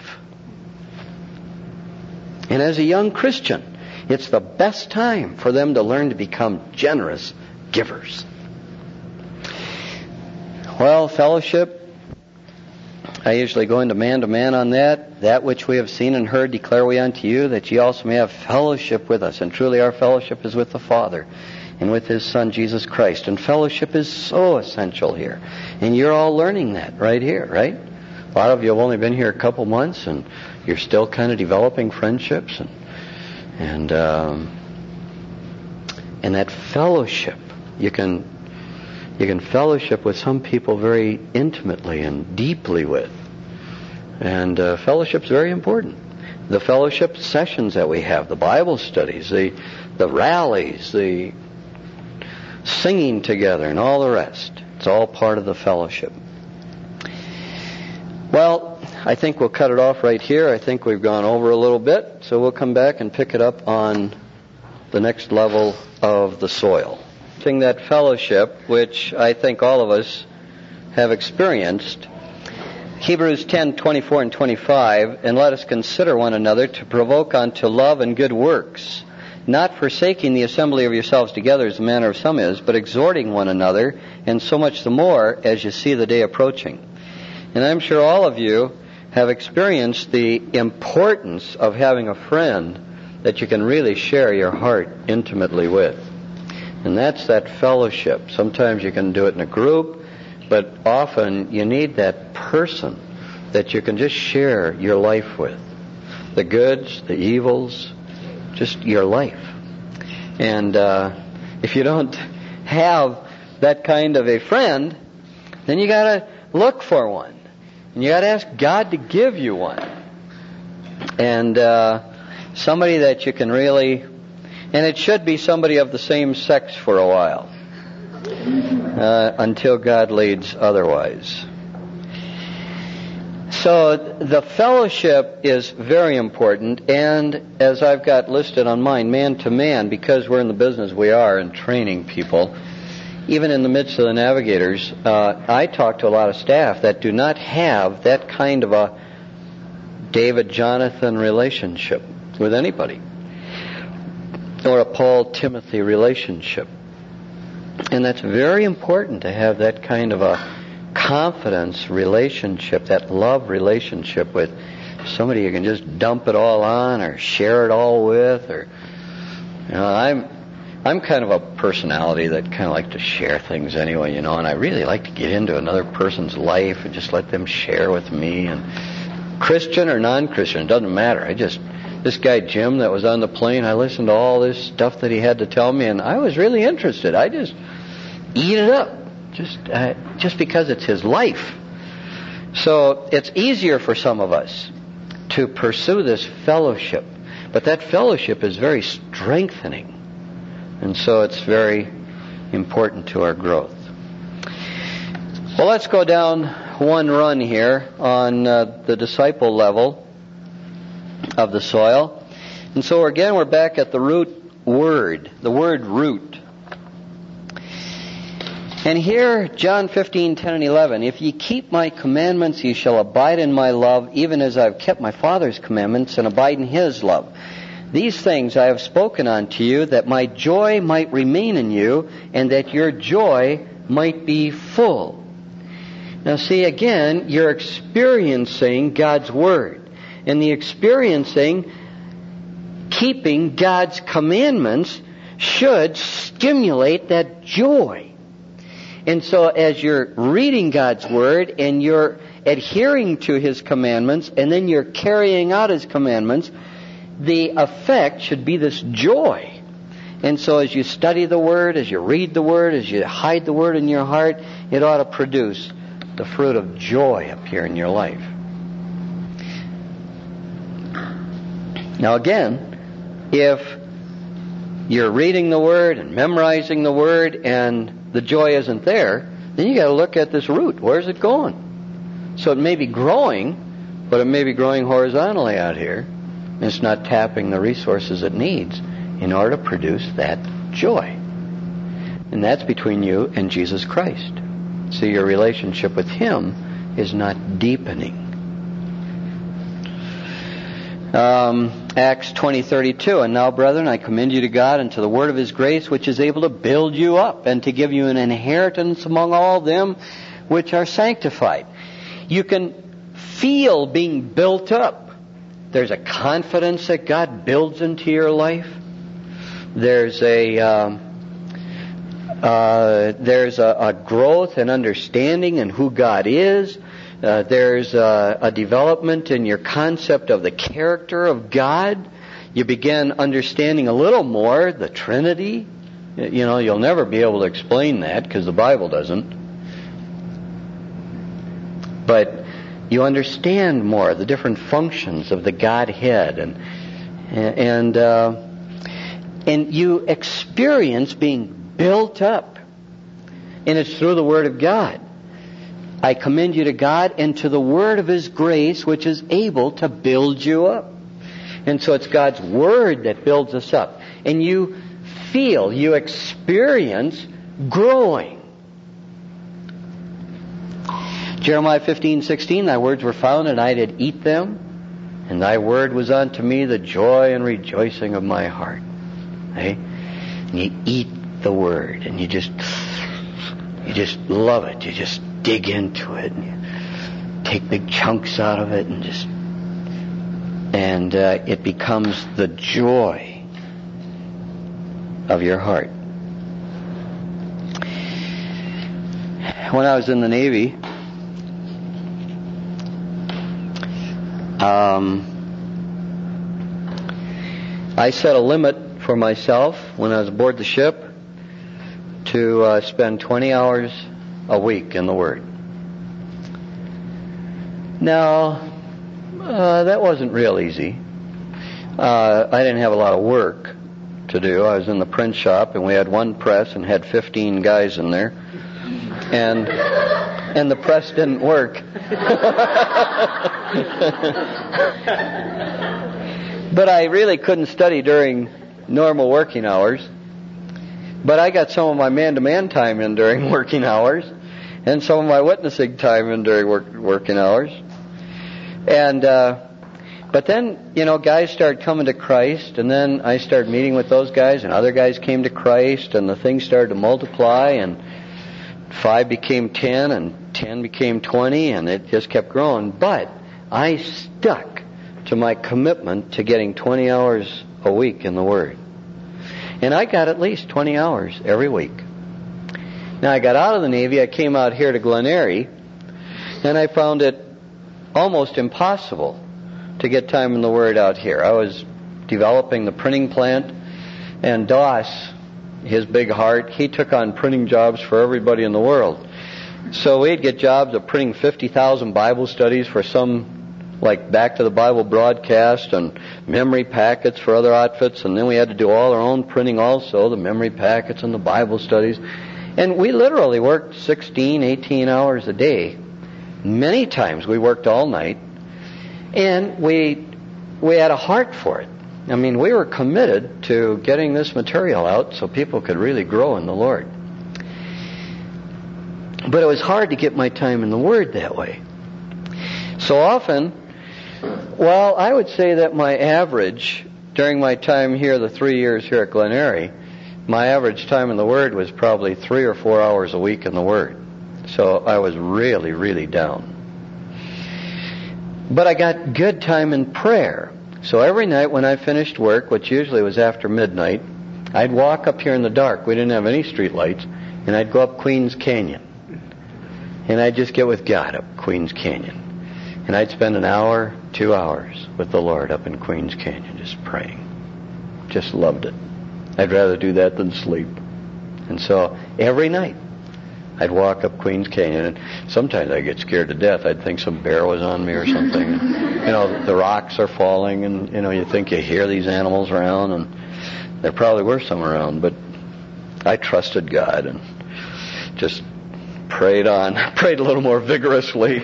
And as a young Christian, it's the best time for them to learn to become generous givers. Well, fellowship, I usually go into man to man on that. That which we have seen and heard declare we unto you, that ye also may have fellowship with us. And truly our fellowship is with the Father and with His Son, Jesus Christ. And fellowship is so essential here. And you're all learning that right here, right? A lot of you have only been here a couple months, and you're still kind of developing friendships. And and um, and that fellowship, you can you can fellowship with some people very intimately and deeply with. And uh, fellowship's very important. The fellowship sessions that we have, the Bible studies, the the rallies, the singing together, and all the rest. It's all part of the fellowship. Well, I think we'll cut it off right here. I think we've gone over a little bit, so we'll come back and pick it up on the next level of the soil. That fellowship, which I think all of us have experienced. Hebrews ten, twenty-four and twenty-five, and let us consider one another to provoke unto love and good works, not forsaking the assembly of yourselves together as the manner of some is, but exhorting one another, and so much the more as you see the day approaching. And I'm sure all of you have experienced the importance of having a friend that you can really share your heart intimately with. And that's that fellowship. Sometimes you can do it in a group, but often you need that person that you can just share your life with. The goods, the evils, just your life. And uh, if you don't have that kind of a friend, then you got to look for one. And you got to ask God to give you one. And uh, somebody that you can really... And it should be somebody of the same sex for a while, uh, until God leads otherwise. So the fellowship is very important, and as I've got listed on mine, man to man, because we're in the business we are in training people, even in the midst of the navigators, uh, I talk to a lot of staff that do not have that kind of a David-Jonathan relationship with anybody, or a Paul-Timothy relationship. And that's very important to have that kind of a confidence relationship, that love relationship with somebody you can just dump it all on or share it all with. Or, you know, I'm I'm kind of a personality that kind of like to share things anyway, you know, and I really like to get into another person's life and just let them share with me. And Christian or non-Christian, it doesn't matter. I just... This guy Jim that was on the plane, I listened to all this stuff that he had to tell me, and I was really interested. I just eat it up, just uh, just because it's his life. So it's easier for some of us to pursue this fellowship, but that fellowship is very strengthening, and so it's very important to our growth. Well, let's go down one run here on uh, the disciple level of the soil. And so again, we're back at the root word, the word root. And here, John fifteen, ten and eleven, if ye keep my commandments, ye shall abide in my love, even as I have kept my Father's commandments and abide in his love. These things I have spoken unto you, that my joy might remain in you, and that your joy might be full. Now see, again, you're experiencing God's word. And the experiencing, keeping God's commandments should stimulate that joy. And so as you're reading God's word and you're adhering to his commandments and then you're carrying out his commandments, the effect should be this joy. And so as you study the word, as you read the word, as you hide the word in your heart, it ought to produce the fruit of joy appear in your life. Now again, if you're reading the Word and memorizing the Word and the joy isn't there, then you got to look at this root. Where's it going? So it may be growing, but it may be growing horizontally out here, and it's not tapping the resources it needs in order to produce that joy. And that's between you and Jesus Christ. So your relationship with him is not deepening. Um, Acts twenty thirty-two, and now, brethren, I commend you to God and to the word of his grace, which is able to build you up and to give you an inheritance among all them which are sanctified. You can feel being built up. There's a confidence that God builds into your life. There's a um, uh, there's a, a growth and understanding in who God is. Uh, there's a, a development in your concept of the character of God. You begin understanding a little more the Trinity. You know, you'll never be able to explain that because the Bible doesn't. But you understand more the different functions of the Godhead, and and uh, and you experience being built up And it's through the Word of God. I commend you to God and to the Word of His grace, which is able to build you up. And so it's God's Word that builds us up. And you feel, you experience growing. Jeremiah fifteen sixteen, thy words were found, and I did eat them, and thy word was unto me the joy and rejoicing of my heart. Right? And you eat the Word, and you just, you just love it. You just dig into it, and you take big chunks out of it, and just, and uh, it becomes the joy of your heart. When I was in the Navy, um, I set a limit for myself when I was aboard the ship to uh, spend twenty hours a week in the Word. Now, uh, that wasn't real easy. Uh, I didn't have a lot of work to do. I was in the print shop, and we had one press and had fifteen guys in there. And and the press didn't work. But I really couldn't study during normal working hours. But I got some of my man-to-man time in during working hours, and some of my witnessing time in during work, working hours. And uh, but then, you know, guys started coming to Christ, and then I started meeting with those guys, and other guys came to Christ, and the thing started to multiply, and five became ten, and ten became twenty, and it just kept growing. But I stuck to my commitment to getting twenty hours a week in the Word. And I got at least twenty hours every week. Now, I got out of the Navy, I came out here to Glen Eyrie, and I found it almost impossible to get time in the Word out here. I was developing the printing plant, and Doss, his big heart, he took on printing jobs for everybody in the world. So we'd get jobs of printing fifty thousand Bible studies for some, like Back to the Bible broadcast, and memory packets for other outfits, and then we had to do all our own printing also, the memory packets and the Bible studies. And we literally worked sixteen, eighteen hours a day. Many times we worked all night, and we we had a heart for it. I mean, we were committed to getting this material out so people could really grow in the Lord. But it was hard to get my time in the Word that way. So often, well, I would say that my average, during my time here, the three years here at Glen Eyrie, my average time in the Word was probably three or four hours a week in the Word. So I was really, really down. But I got good time in prayer. So every night when I finished work, which usually was after midnight, I'd walk up here in the dark. We didn't have any street lights. And I'd go up Queens Canyon. And I'd just get with God up Queens Canyon. And I'd spend an hour, two hours with the Lord up in Queens Canyon just praying. Just loved it. I'd rather do that than sleep. And so every night I'd walk up Queens Canyon, and sometimes I'd get scared to death. I'd think some bear was on me or something. And, you know, the rocks are falling, and, you know, you think you hear these animals around, and there probably were some around, but I trusted God and just prayed on, prayed a little more vigorously.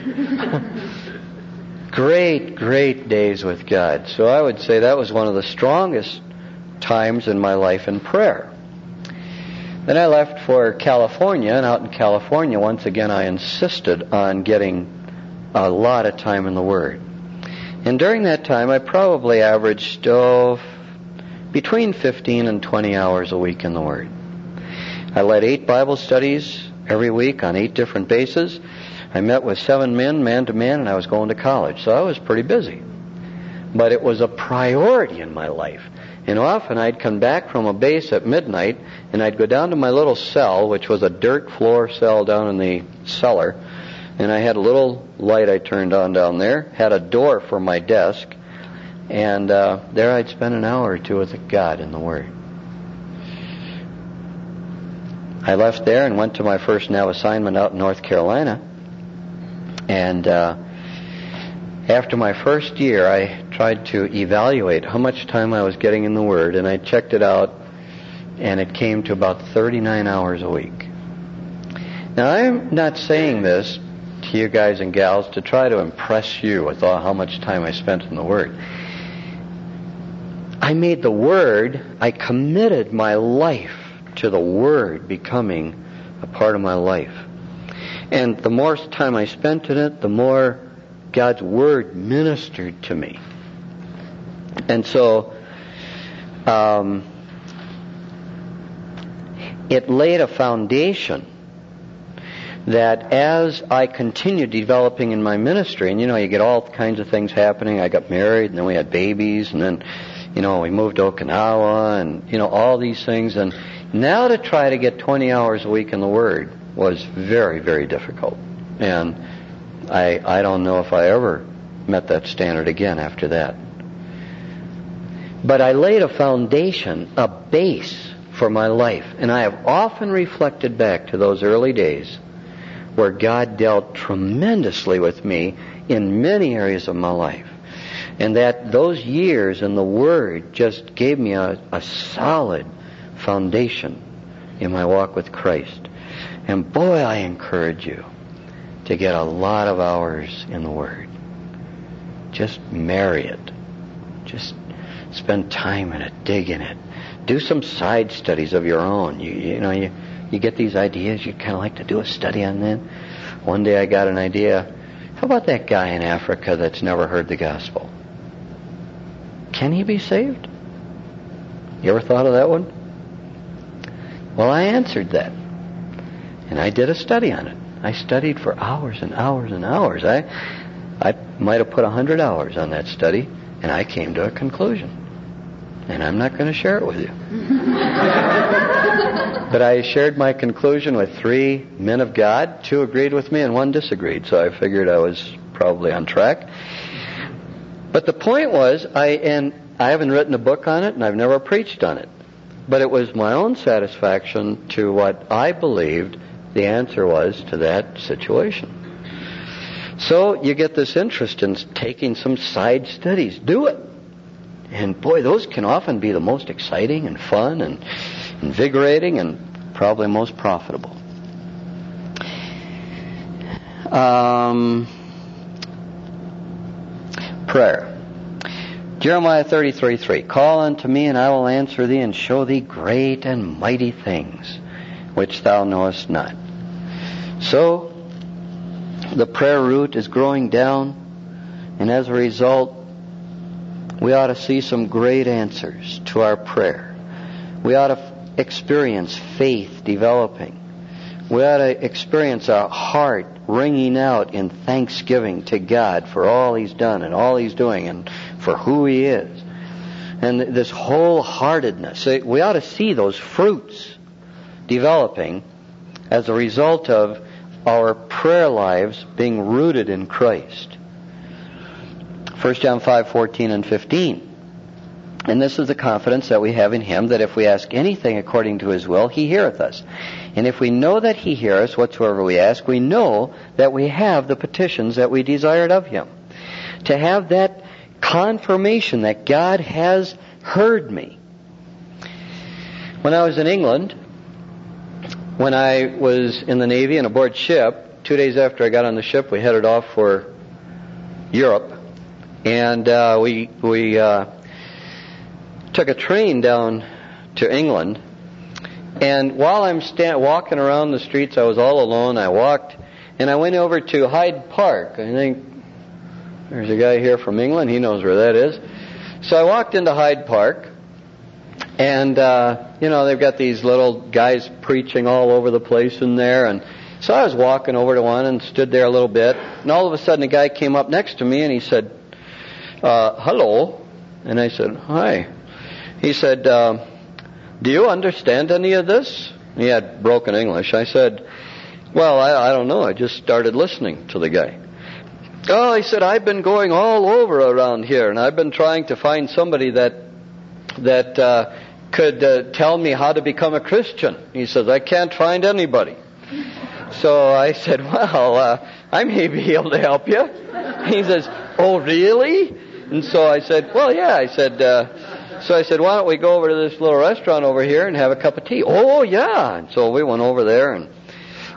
Great, great days with God. So I would say that was one of the strongest times in my life in prayer. Then I left for California, and out in California, once again, I insisted on getting a lot of time in the Word. And during that time, I probably averaged oh, between fifteen and twenty hours a week in the Word. I led eight Bible studies every week on eight different bases. I met with seven men, man to man, and I was going to college. So I was pretty busy. But it was a priority in my life. And often I'd come back from a base at midnight, and I'd go down to my little cell, which was a dirt floor cell down in the cellar. And I had a little light I turned on down there, had a door for my desk, and uh, there I'd spend an hour or two with God in the Word. I left there and went to my first Nav assignment out in North Carolina. And uh, after my first year, I tried to evaluate how much time I was getting in the Word, and I checked it out, and it came to about thirty-nine hours a week. Now, I'm not saying this to you guys and gals to try to impress you with all how much time I spent in the Word. I made the Word, I committed my life to the Word becoming a part of my life. And the more time I spent in it, the more God's Word ministered to me. And so, um, it laid a foundation that as I continued developing in my ministry, and you know, you get all kinds of things happening. I got married, and then we had babies, and then, you know, we moved to Okinawa, and, you know, all these things. And now to try to get twenty hours a week in the Word was very, very difficult. And I, I don't know if I ever met that standard again after that. But I laid a foundation, a base for my life. And I have often reflected back to those early days where God dealt tremendously with me in many areas of my life. And that those years in the Word just gave me a, a solid foundation in my walk with Christ. And boy, I encourage you to get a lot of hours in the Word. Just marry it. Just spend time in it, dig in it. Do some side studies of your own. You, you know, you, you get these ideas, you kind of like to do a study on them. One day I got an idea. How about that guy in Africa that's never heard the gospel? Can he be saved? You ever thought of that one? Well, I answered that. And I did a study on it. I studied for hours and hours and hours. I I might have put a hundred hours on that study, and I came to a conclusion. And I'm not going to share it with you. But I shared my conclusion with three men of God. Two agreed with me and one disagreed. So I figured I was probably on track. But the point was, I and I haven't written a book on it, and I've never preached on it. But it was my own satisfaction to what I believed the answer was to that situation. So you get this interest in taking some side studies. Do it. And boy, those can often be the most exciting and fun and invigorating and probably most profitable. Um, prayer. Jeremiah thirty-three three. Call unto me, and I will answer thee, and show thee great and mighty things which thou knowest not. So, the prayer root is growing down, and as a result, we ought to see some great answers to our prayer. We ought to experience faith developing. We ought to experience our heart ringing out in thanksgiving to God for all He's done and all He's doing and for who He is. And this wholeheartedness. We ought to see those fruits developing as a result of our prayer lives being rooted in Christ. First John five fourteen and fifteen. And this is the confidence that we have in Him, that if we ask anything according to His will, He heareth us. And if we know that He heareth us whatsoever we ask, we know that we have the petitions that we desired of Him. To have that confirmation that God has heard me. When I was in England, when I was in the Navy and aboard ship, two days after I got on the ship, we headed off for Europe. And uh, we we uh, took a train down to England. And while I'm sta- walking around the streets, I was all alone. I walked, and I went over to Hyde Park. I think there's a guy here from England. He knows where that is. So I walked into Hyde Park, and, uh, you know, they've got these little guys preaching all over the place in there. And so I was walking over to one and stood there a little bit. And all of a sudden, a guy came up next to me, and he said, Uh, hello. And I said, hi. He said, uh, do you understand any of this? He had broken English. I said, well, I, I don't know. I just started listening to the guy. Oh, he said, I've been going all over around here, and I've been trying to find somebody that that uh, could uh, tell me how to become a Christian. He says, I can't find anybody. So I said, well, uh, I may be able to help you. He says, oh, really? And so I said, well, yeah. I said, uh, so I said, why don't we go over to this little restaurant over here and have a cup of tea? Oh, yeah. And so we went over there, and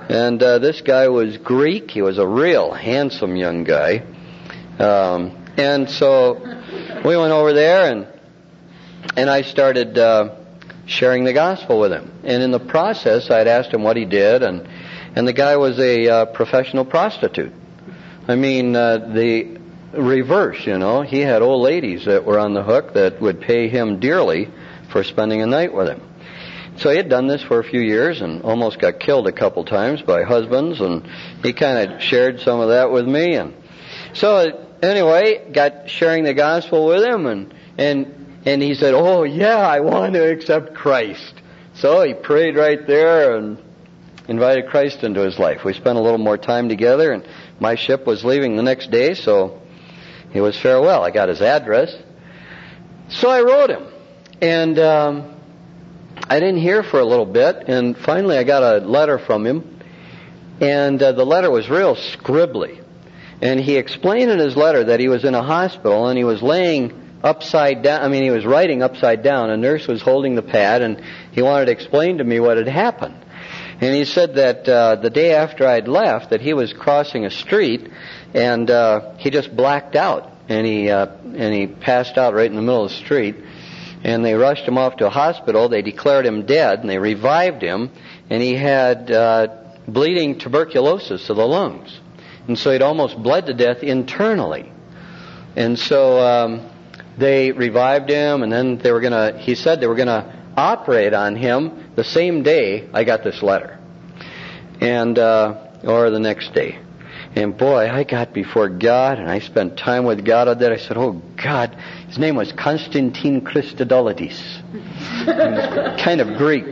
And uh, this guy was Greek. He was a real handsome young guy. Um, and so we went over there, and and I started uh, sharing the gospel with him. And in the process, I'd asked him what he did, and and the guy was a uh, professional prostitute. I mean, uh, the reverse, you know. He had old ladies that were on the hook that would pay him dearly for spending a night with him. So he had done this for a few years and almost got killed a couple times by husbands, and he kind of shared some of that with me. And so anyway, got sharing the gospel with him, and and and he said, "Oh yeah, I want to accept Christ." So he prayed right there and invited Christ into his life. We spent a little more time together, and my ship was leaving the next day, so it was farewell. I got his address, so I wrote him, and um, I didn't hear for a little bit, and finally I got a letter from him, and uh, the letter was real scribbly. And he explained in his letter that he was in a hospital and he was laying upside down. I mean, he was writing upside down. A nurse was holding the pad, and he wanted to explain to me what had happened. And he said that uh, the day after I'd left, that he was crossing a street, and uh, he just blacked out, and he uh, and he passed out right in the middle of the street. And they rushed him off to a hospital. They declared him dead, and they revived him, and he had uh, bleeding tuberculosis of the lungs. And so he'd almost bled to death internally. And so um, they revived him, and then they were going to, he said they were going to operate on him the same day I got this letter. And, uh, or the next day. And boy, I got before God, and I spent time with God on that. I said, "Oh God," his name was Constantine Christodoulides. Kind of Greek.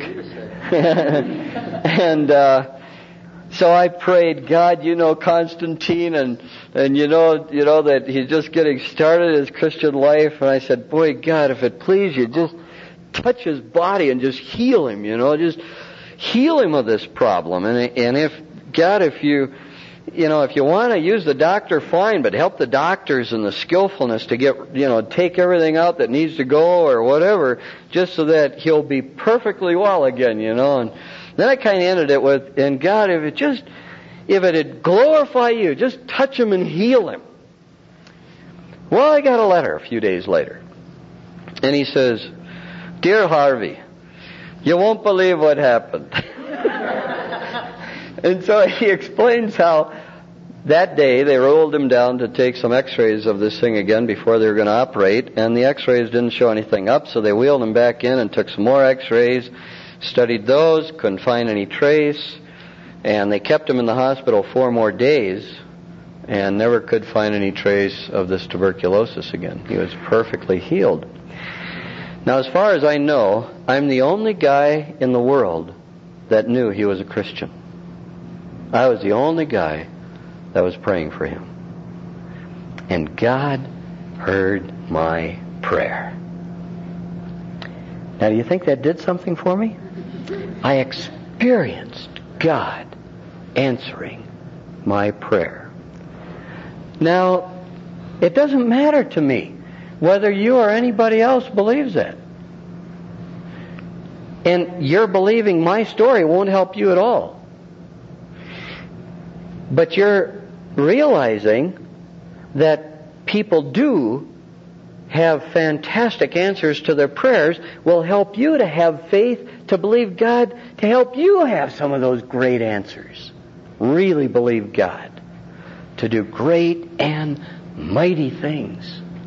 And uh, so I prayed, "God, you know Constantine, and and you know you know that he's just getting started his Christian life." And I said, "Boy, God, if it please you, just touch his body and just heal him. You know, just heal him of this problem. And and if God, if you." You know, if you want to use the doctor, fine, but help the doctors and the skillfulness to get, you know, take everything out that needs to go or whatever, just so that he'll be perfectly well again, you know." And then I kind of ended it with, "And God, if it just, if it'd glorify you, just touch him and heal him." Well, I got a letter a few days later. And he says, "Dear Harvey, you won't believe what happened." And so he explains how that day they rolled him down to take some x-rays of this thing again before they were going to operate, and the x-rays didn't show anything up, so they wheeled him back in and took some more x-rays, studied those, couldn't find any trace, and they kept him in the hospital four more days and never could find any trace of this tuberculosis again. He was perfectly healed. Now, as far as I know, I'm the only guy in the world that knew he was a Christian. I was the only guy that was praying for him. And God heard my prayer. Now, do you think that did something for me? I experienced God answering my prayer. Now, it doesn't matter to me whether you or anybody else believes that. And your believing my story won't help you at all. But you're realizing that people do have fantastic answers to their prayers will help you to have faith, to believe God, to help you have some of those great answers. Really believe God to do great and mighty things.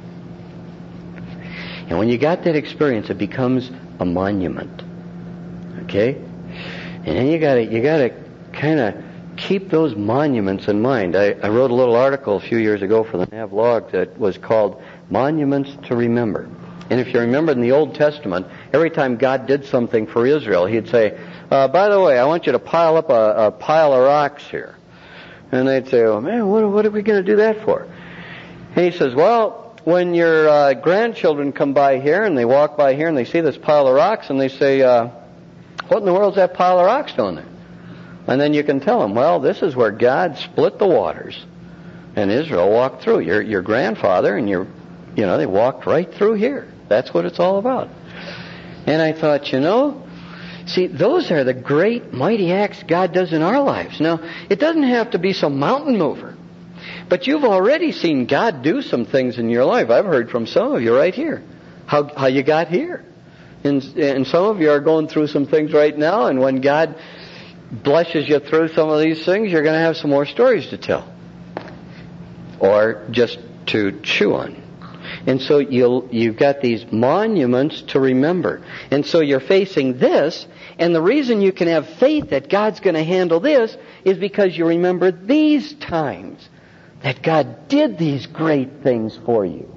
And when you got that experience, it becomes a monument. Okay? And then you gotta, you gotta kind of keep those monuments in mind. I, I wrote a little article a few years ago for the Nav Log that was called Monuments to Remember. And if you remember in the Old Testament, every time God did something for Israel, he'd say, uh, by the way, I want you to pile up a, a pile of rocks here. And they'd say, "Oh man, what, what are we going to do that for?" And he says, "Well, when your uh, grandchildren come by here and they walk by here and they see this pile of rocks and they say, uh, what in the world's that pile of rocks doing there?" And then you can tell them, "Well, this is where God split the waters, and Israel walked through. Your your grandfather and your, you know, they walked right through here. That's what it's all about." And I thought, you know, See, those are the great, mighty acts God does in our lives. Now, it doesn't have to be some mountain mover. But you've already seen God do some things in your life. I've heard from some of you right here how how you got here. And, and some of you are going through some things right now, and when God blesses you through some of these things, you're going to have some more stories to tell. Or just to chew on. And so you'll, you've got these monuments to remember. And so you're facing this, and the reason you can have faith that God's going to handle this is because you remember these times that God did these great things for you.